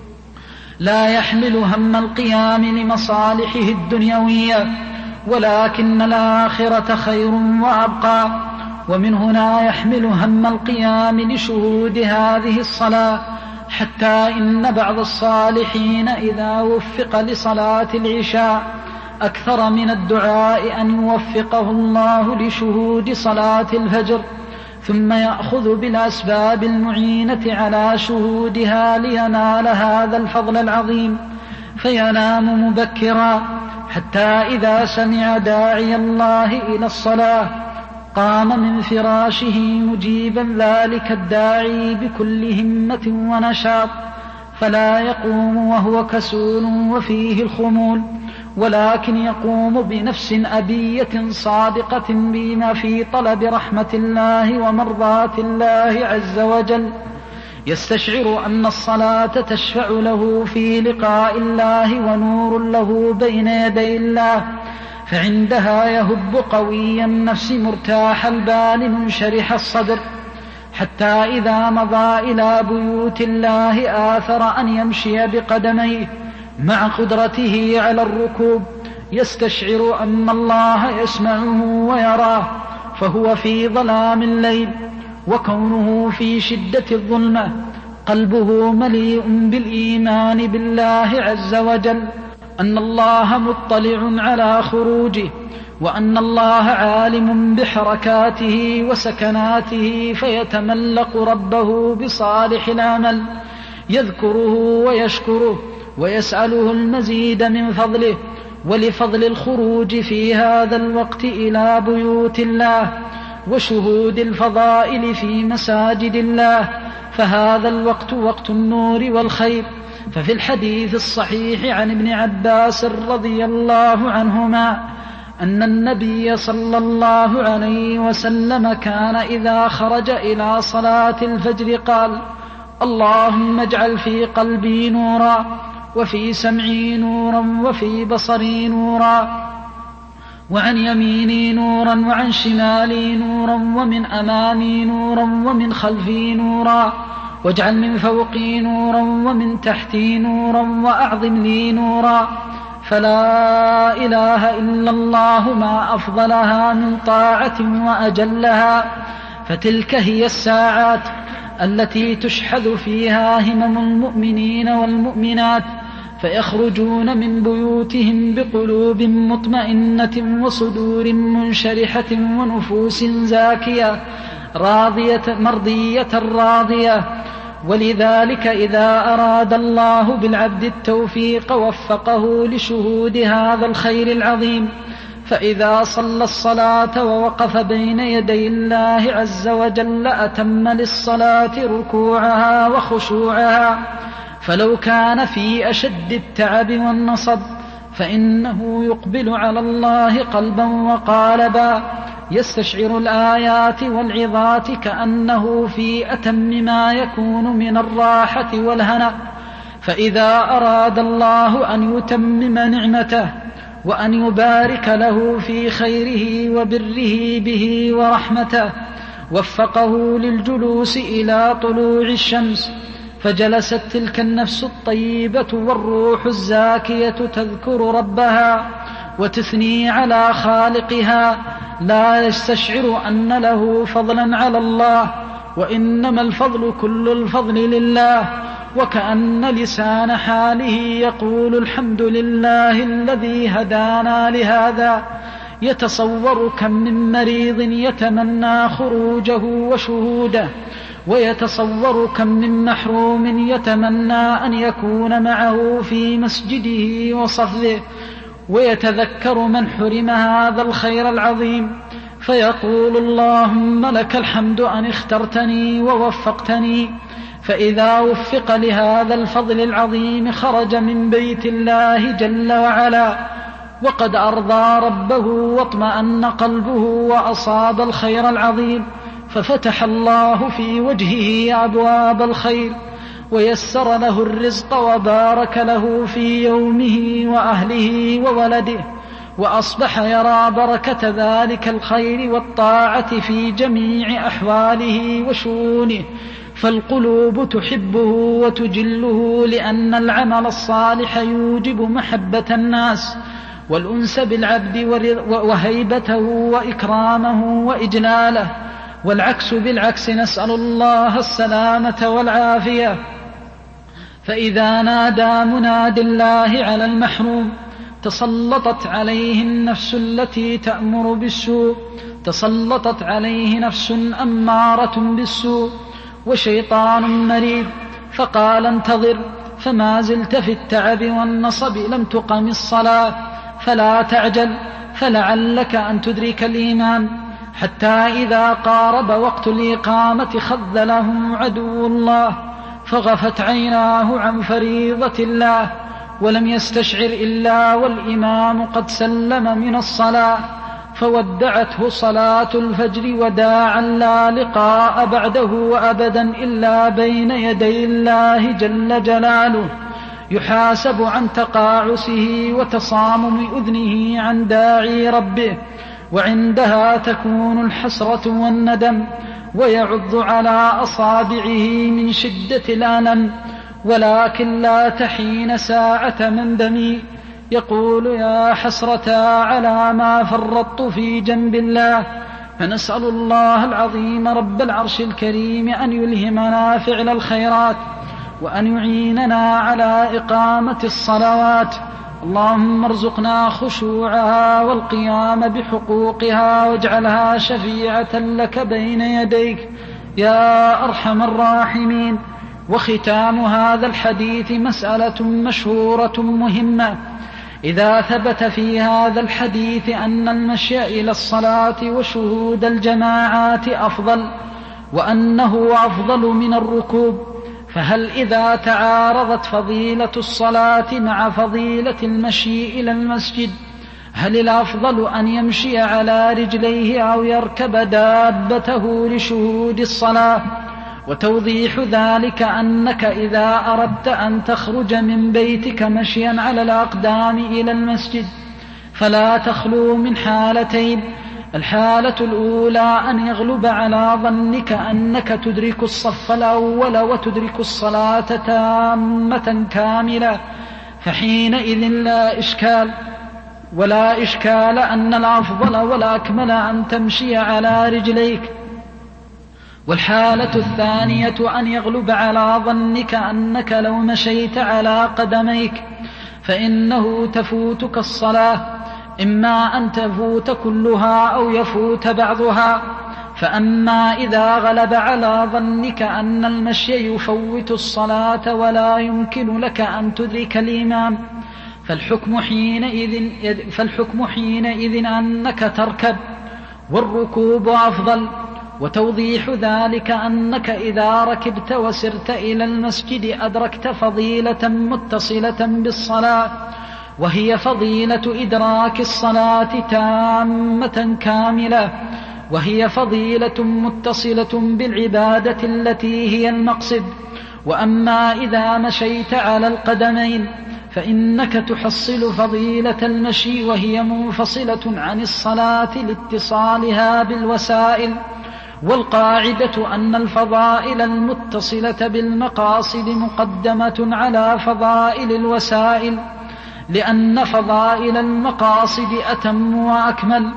لا يحمل هم القيام لمصالحه الدنيوية، ولكن الآخرة خير وأبقى. ومن هنا يحمل هم القيام لشهود هذه الصلاة، حتى إن بعض الصالحين إذا وفق لصلاة العشاء أكثر من الدعاء أن يوفقه الله لشهود صلاة الفجر، ثم يأخذ بالأسباب المعينة على شهودها لينال هذا الفضل العظيم، فينام مبكرا حتى إذا سمع داعي الله إلى الصلاة قام من فراشه مجيبا ذلك الداعي بكل همة ونشاط، فلا يقوم وهو كسول وفيه الخمول، ولكن يقوم بنفس أبية صادقة بما في طلب رحمة الله ومرضاة الله عز وجل، يستشعر أن الصلاة تشفع له في لقاء الله ونور له بين يدي الله، فعندها يهب قوي النفس مرتاح البال منشرح الصدر، حتى إذا مضى إلى بيوت الله آثر أن يمشي بقدميه مع قدرته على الركوب، يستشعر أن الله يسمعه ويراه، فهو في ظلام الليل، وكونه في شدة الظلمة قلبه مليء بالإيمان بالله عز وجل، أن الله مطلع على خروجه، وأن الله عالم بحركاته وسكناته، فيتملق ربه بصالح العمل، يذكره ويشكره ويسأله المزيد من فضله. ولفضل الخروج في هذا الوقت إلى بيوت الله وشهود الفضائل في مساجد الله، فهذا الوقت وقت النور والخير. ففي الحديث الصحيح عن ابن عباس رضي الله عنهما أن النبي صلى الله عليه وسلم كان إذا خرج إلى صلاة الفجر قال: اللهم اجعل في قلبي نورا، وفي سمعي نورا، وفي بصري نورا، وعن يميني نورا، وعن شمالي نورا، ومن أمامي نورا، ومن خلفي نورا، واجعل من فوقي نورا، ومن تحتي نورا، وأعظم لي نورا. فلا إله إلا الله ما أفضلها من طاعة وأجلها، فتلك هي الساعات التي تشحذ فيها همم المؤمنين والمؤمنات، فيخرجون من بيوتهم بقلوب مطمئنة وصدور منشرحة ونفوس زاكية راضية مرضية راضية. ولذلك إذا أراد الله بالعبد التوفيق وفقه لشهود هذا الخير العظيم، فإذا صلى الصلاة ووقف بين يدي الله عز وجل أتم للصلاة ركوعها وخشوعها، فلو كان في أشد التعب والنصب فإنه يقبل على الله قلبا وقالبا، يستشعر الآيات والعظات كأنه في أتم ما يكون من الراحة والهنا. فإذا أراد الله أن يتمم نعمته وأن يبارك له في خيره وبره به ورحمته، وفقه للجلوس إلى طلوع الشمس، فجلست تلك النفس الطيبة والروح الزاكية تذكر ربها وتثني على خالقها، لا يستشعر أن له فضلا على الله، وإنما الفضل كل الفضل لله، وكأن لسان حاله يقول: الحمد لله الذي هدانا لهذا. يتصور كم من مريض يتمنى خروجه وشهوده، ويتصور كم من محروم يتمنى أن يكون معه في مسجده وصفه، ويتذكر من حرم هذا الخير العظيم، فيقول: اللهم لك الحمد أن اخترتني ووفقتني. فإذا وفق لهذا الفضل العظيم خرج من بيت الله جل وعلا وقد أرضى ربه واطمأن قلبه وأصاب الخير العظيم، ففتح الله في وجهه أبواب الخير، ويسر له الرزق، وبارك له في يومه وأهله وولده، وأصبح يرى بركة ذلك الخير والطاعة في جميع أحواله وشؤونه، فالقلوب تحبه وتجله، لأن العمل الصالح يوجب محبة الناس والأنس بالعبد وهيبته وإكرامه وإجلاله، والعكس بالعكس، نسأل الله السلامة والعافية. فإذا نادى مناد الله على المحروم تسلطت عليه النفس التي تأمر بالسوء، تسلطت عليه نفس أمارة بالسوء وشيطان مريد، فقال: انتظر، فما زلت في التعب والنصب، لم تقم الصلاة، فلا تعجل، فلعلك أن تدرك الإيمان، حتى إذا قارب وقت الإقامة خذلهم عدو الله فغفت عيناه عن فريضة الله ولم يستشعر إلا والإمام قد سلم من الصلاة، فودعته صلاة الفجر وداعا لا لقاء بعده أبدا إلا بين يدي الله جل جلاله، يحاسب عن تقاعسه وتصامم أذنه عن داعي ربه، وعندها تكون الحسرة والندم، ويعض على أصابعه من شدة الألم، ولكن لا تحين ساعة مندم يقول يا حسرة على ما فرطت في جنب الله. فنسأل الله العظيم رب العرش الكريم أن يلهمنا فعل الخيرات وأن يعيننا على إقامة الصلوات. اللهم ارزقنا خشوعها والقيام بحقوقها واجعلها شفيعة لك بين يديك يا أرحم الراحمين. وختام هذا الحديث مسألة مشهورة مهمة. إذا ثبت في هذا الحديث أن المشي إلى الصلاة وشهود الجماعات أفضل وأنه أفضل من الركوب، فهل إذا تعارضت فضيلة الصلاة مع فضيلة المشي إلى المسجد هل الأفضل أن يمشي على رجليه أو يركب دابته لشهود الصلاة؟ وتوضيح ذلك أنك إذا أردت أن تخرج من بيتك مشيا على الأقدام إلى المسجد فلا تخلو من حالتين. الحالة الأولى أن يغلب على ظنك أنك تدرك الصف الأول وتدرك الصلاة تامة كاملة، فحينئذ لا إشكال ولا إشكال أن الأفضل والأكمل أن تمشي على رجليك. والحالة الثانية أن يغلب على ظنك أنك لو مشيت على قدميك فإنه تفوتك الصلاة، إما أن تفوت كلها أو يفوت بعضها. فأما إذا غلب على ظنك أن المشي يفوت الصلاة ولا يمكن لك أن تدرك الإمام فالحكم حينئذ, فالحكم حينئذ أنك تركب، والركوب أفضل. وتوضيح ذلك أنك إذا ركبت وسرت إلى المسجد أدركت فضيلة متصلة بالصلاة، وهي فضيلة إدراك الصلاة تامة كاملة، وهي فضيلة متصلة بالعبادة التي هي المقصد. وأما إذا مشيت على القدمين فإنك تحصل فضيلة المشي وهي منفصلة عن الصلاة لاتصالها بالوسائل. والقاعدة أن الفضائل المتصلة بالمقاصد مقدمة على فضائل الوسائل، لأن فضائل المقاصد أتم وأكمل،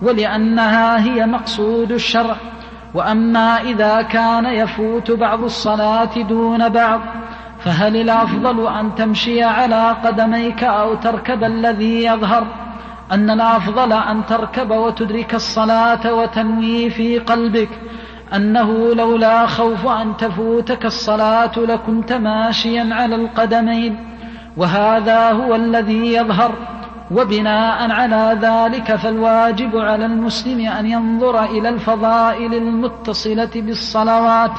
ولأنها هي مقصود الشرع. وأما إذا كان يفوت بعض الصلاة دون بعض فهل الأفضل أن تمشي على قدميك أو تركب؟ الذي يظهر أن الأفضل أن تركب وتدرك الصلاة وتنوي في قلبك أنه لولا خوف أن تفوتك الصلاة لكنت ماشيا على القدمين، وهذا هو الذي يظهر. وبناء على ذلك فالواجب على المسلم أن ينظر إلى الفضائل المتصلة بالصلوات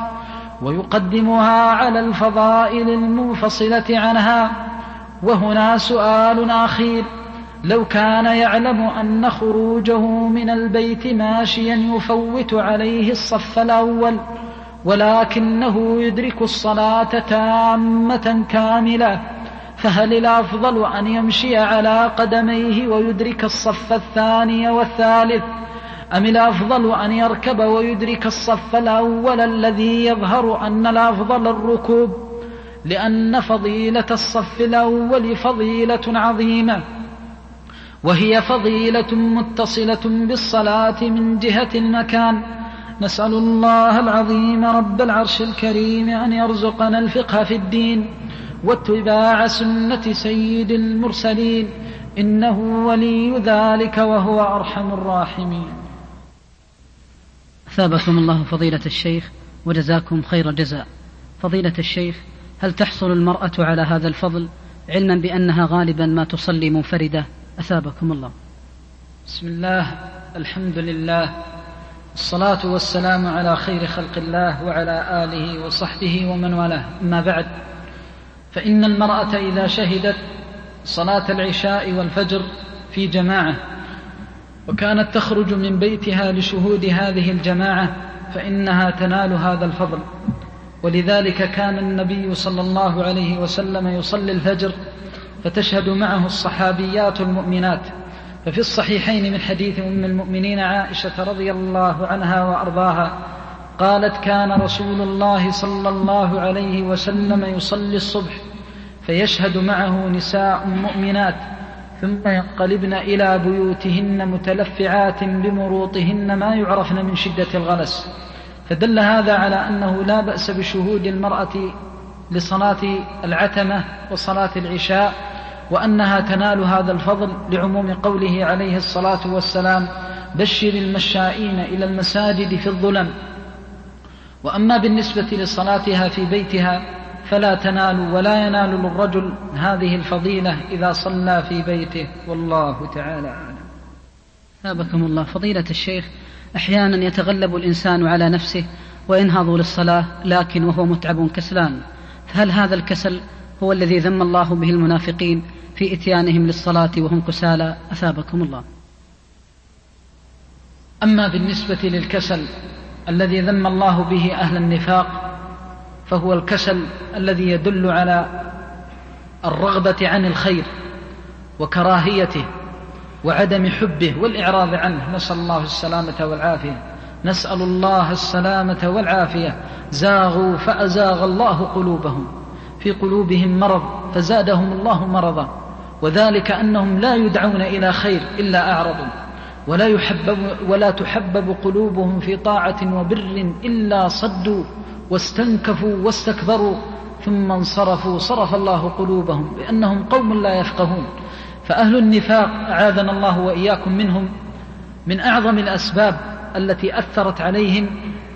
ويقدمها على الفضائل المنفصلة عنها. وهنا سؤال أخير: لو كان يعلم أن خروجه من البيت ماشيا يفوت عليه الصف الأول ولكنه يدرك الصلاة تامة كاملة، فهل الأفضل أن يمشي على قدميه ويدرك الصف الثاني والثالث، أم الأفضل أن يركب ويدرك الصف الأول الذي يظهر أن الأفضل الركوب، لأن فضيلة الصف الأول فضيلة عظيمة، وهي فضيلة متصلة بالصلاة من جهة المكان. نسأل الله العظيم رب العرش الكريم أن يرزقنا الفقه في الدين واتباع سنة سيد المرسلين، إنه ولي ذلك وهو أرحم الراحمين. أثابكم الله فضيلة الشيخ وجزاكم خير الجزاء. فضيلة الشيخ، هل تحصل المرأة على هذا الفضل علما بأنها غالبا ما تصلي منفردة؟ أثابكم الله. بسم الله، الحمد لله، الصلاة والسلام على خير خلق الله وعلى آله وصحبه ومن والاه. أما بعد، فإن المرأة إذا شهدت صلاة العشاء والفجر في جماعة وكانت تخرج من بيتها لشهود هذه الجماعة فإنها تنال هذا الفضل. ولذلك كان النبي صلى الله عليه وسلم يصلي الفجر فتشهد معه الصحابيات المؤمنات. ففي الصحيحين من حديث أم المؤمنين عائشة رضي الله عنها وأرضاها قالت: كان رسول الله صلى الله عليه وسلم يصلي الصبح فيشهد معه نساء مؤمنات ثم ينقلبن إلى بيوتهن متلفعات بمروطهن ما يعرفن من شدة الغلس. فدل هذا على أنه لا بأس بشهود المرأة لصلاة العتمة وصلاة العشاء، وأنها تنال هذا الفضل لعموم قوله عليه الصلاة والسلام: بشر المشائين إلى المساجد في الظلم. وأما بالنسبة لصلاتها في بيتها فلا تنال ولا ينال للرجل هذه الفضيلة إذا صلى في بيته، والله تعالى أعلم. ثابكم الله. فضيلة الشيخ، أحيانا يتغلب الإنسان على نفسه وينهض للصلاة لكن وهو متعب كسلان، فهل هذا الكسل هو الذي ذم الله به المنافقين في إتيانهم للصلاة وهم كسالى؟ أثابكم الله. أما بالنسبة للكسل الذي ذم الله به أهل النفاق فهو الكسل الذي يدل على الرغبة عن الخير وكراهيته وعدم حبه والإعراض عنه، نسأل الله السلامة والعافية. نسأل الله السلامة والعافية. زاغوا فأزاغ الله قلوبهم، في قلوبهم مرض فزادهم الله مرضا، وذلك أنهم لا يدعون إلى خير إلا أعرضوا، ولا يحبب ولا تحبب قلوبهم في طاعة وبر إلا صدوا واستنكفوا واستكبروا ثم انصرفوا صرف الله قلوبهم بأنهم قوم لا يفقهون. فأهل النفاق أعاذنا الله وإياكم منهم من أعظم الأسباب التي أثرت عليهم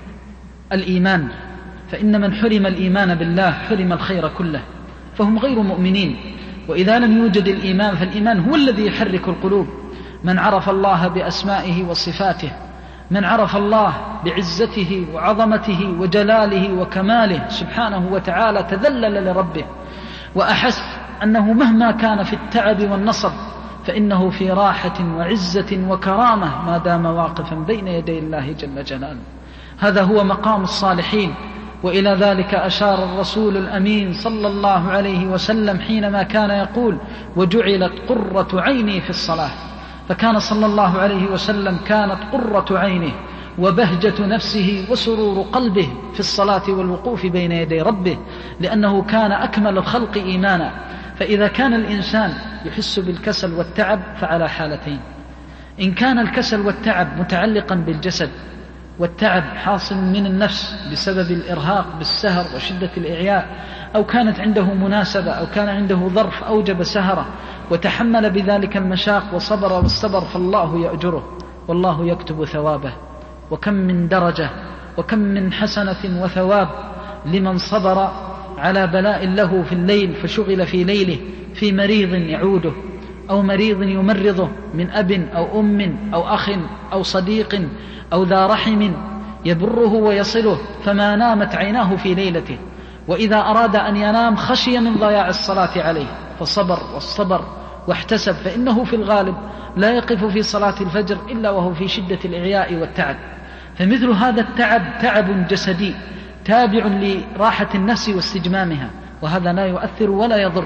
الإيمان، فإن من حرم الإيمان بالله حرم الخير كله، فهم غير مؤمنين. وإذا لم يوجد الإيمان فالإيمان هو الذي يحرك القلوب. من عرف الله بأسمائه وصفاته، من عرف الله بعزته وعظمته وجلاله وكماله سبحانه وتعالى تذلل لربه وأحس أنه مهما كان في التعب والنصب فإنه في راحة وعزة وكرامة ما دام واقفا بين يدي الله جل جلاله. هذا هو مقام الصالحين. وإلى ذلك أشار الرسول الأمين صلى الله عليه وسلم حينما كان يقول: وجعلت قرة عيني في الصلاة. فكان صلى الله عليه وسلم كانت قرة عينه وبهجة نفسه وسرور قلبه في الصلاة والوقوف بين يدي ربه، لأنه كان أكمل الخلق إيمانا. فإذا كان الإنسان يحس بالكسل والتعب فعلى حالتين: إن كان الكسل والتعب متعلقا بالجسد والتعب حاصل من النفس بسبب الإرهاق بالسهر وشدة الإعياء، أو كانت عنده مناسبة أو كان عنده ظرف أوجب سهرة وتحمل بذلك المشاق وصبر والصبر، فالله يأجره والله يكتب ثوابه. وكم من درجة وكم من حسنة وثواب لمن صبر على بلاء له في الليل فشغل في ليله في مريض يعوده أو مريض يمرضه من أب أو أم أو أخ أو صديق أو ذا رحم يبره ويصله فما نامت عيناه في ليلته، وإذا أراد أن ينام خشي من ضياع الصلاة عليه فصبر والصبر واحتسب، فإنه في الغالب لا يقف في صلاة الفجر إلا وهو في شدة الإعياء والتعب. فمثل هذا التعب تعب جسدي تابع لراحة النفس واستجمامها، وهذا لا يؤثر ولا يضر.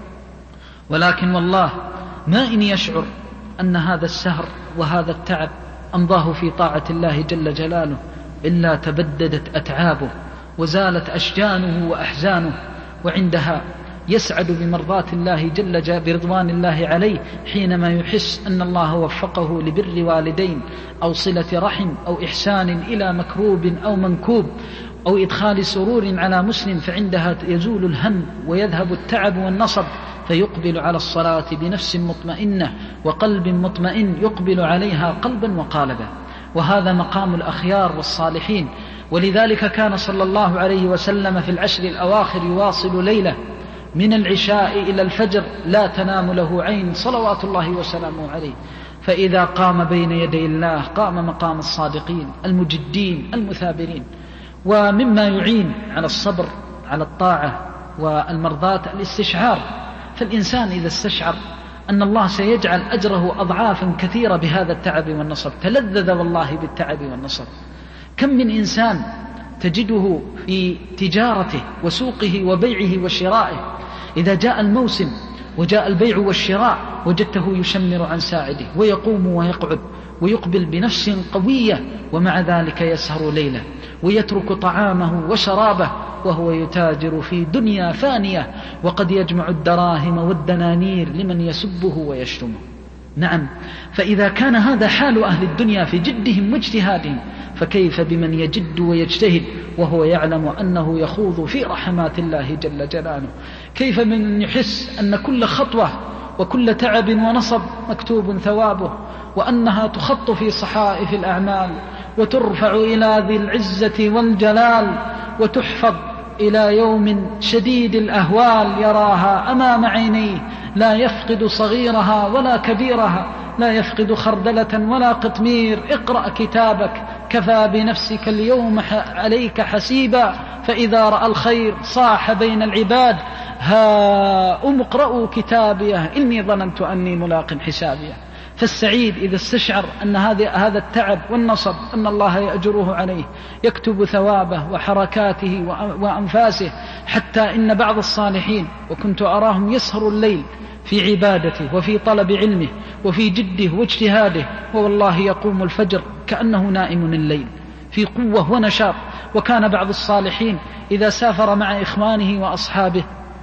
ولكن والله ما إن يشعر أن هذا السهر وهذا التعب أمضاه في طاعة الله جل جلاله إلا تبددت أتعابه وزالت أشجانه وأحزانه، وعندها يسعد بمرضاة الله جل جلاله برضوان الله عليه حينما يحس أن الله وفقه لبر والدين أو صلة رحم أو إحسان إلى مكروب أو منكوب أو إدخال سرور على مسلم، فعندها يزول الهم ويذهب التعب والنصب، فيقبل على الصلاة بنفس مطمئنة وقلب مطمئن يقبل عليها قلبا وقالبا. وهذا مقام الأخيار والصالحين. ولذلك كان صلى الله عليه وسلم في العشر الأواخر يواصل ليلة من العشاء إلى الفجر لا تنام له عين صلوات الله وسلامه عليه. فإذا قام بين يدي الله قام مقام الصادقين المجدين المثابرين. ومما يعين على الصبر على الطاعة والمرضاة الاستشعار، فالإنسان إذا استشعر أن الله سيجعل أجره أضعافا كثيرة بهذا التعب والنصب تلذذ والله بالتعب والنصب. كم من إنسان تجده في تجارته وسوقه وبيعه وشرائه إذا جاء الموسم وجاء البيع والشراء وجدته يشمر عن ساعده ويقوم ويقعد ويقبل بنفس قوية، ومع ذلك يسهر ليلة ويترك طعامه وشرابه وهو يتاجر في دنيا فانية، وقد يجمع الدراهم والدنانير لمن يسبه ويشتمه. نعم، فإذا كان هذا حال أهل الدنيا في جدهم واجتهادهم، فكيف بمن يجد ويجتهد وهو يعلم أنه يخوض في رحمات الله جل جلاله؟ كيف من يحس أن كل خطوة وكل تعب ونصب مكتوب ثوابه، وأنها تخط في صحائف الأعمال وترفع إلى ذي العزة والجلال وتحفظ إلى يوم شديد الأهوال يراها أمام عينيه، لا يفقد صغيرها ولا كبيرها، لا يفقد خردلة ولا قطمير. اقرأ كتابك كفى بنفسك اليوم عليك حسيبا، فإذا رأى الخير صاح بين العباد ها أم اقرأوا كتابيه إني ظننت أني ملاق حسابيه. فالسعيد إذا استشعر أن هذا التعب والنصب أن الله يأجره عليه، يكتب ثوابه وحركاته وأنفاسه، حتى إن بعض الصالحين وكنت أراهم يسهر الليل في عبادته وفي طلب علمه وفي جده واجتهاده، والله يقوم الفجر كأنه نائم الليل في قوة ونشاط. وكان بعض الصالحين إذا سافر مع إخوانه وأصحابه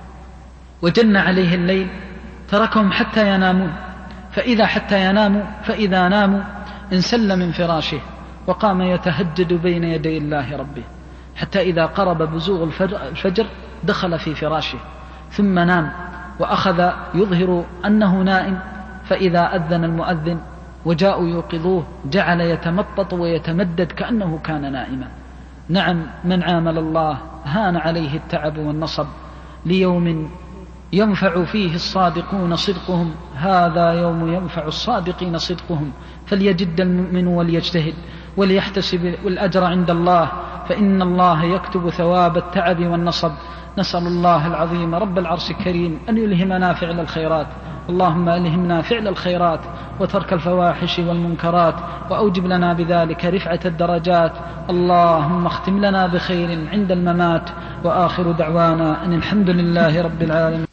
وجن عليه الليل تركهم حتى ينامون، فإذا حتى يناموا فإذا ناموا انسل من فراشه وقام يتهجد بين يدي الله ربه، حتى إذا قرب بزوغ الفجر دخل في فراشه ثم نام وأخذ يظهر أنه نائم، فإذا أذن المؤذن وجاءوا يوقظوه جعل يتمطط ويتمدد كأنه كان نائما. نعم، من عامل الله هان عليه التعب والنصب ليوم ينفع فيه الصادقون صدقهم، هذا يوم ينفع الصادقين صدقهم، فليجد المؤمن وليجتهد وليحتسب الأجر عند الله، فإن الله يكتب ثواب التعب والنصب. نسأل الله العظيم رب العرش الكريم أن يلهمنا فعل الخيرات، اللهم ألهمنا فعل الخيرات وترك الفواحش والمنكرات، وأوجب لنا بذلك رفعة الدرجات. اللهم اختم لنا بخير عند الممات، وآخر دعوانا أن الحمد لله رب العالمين.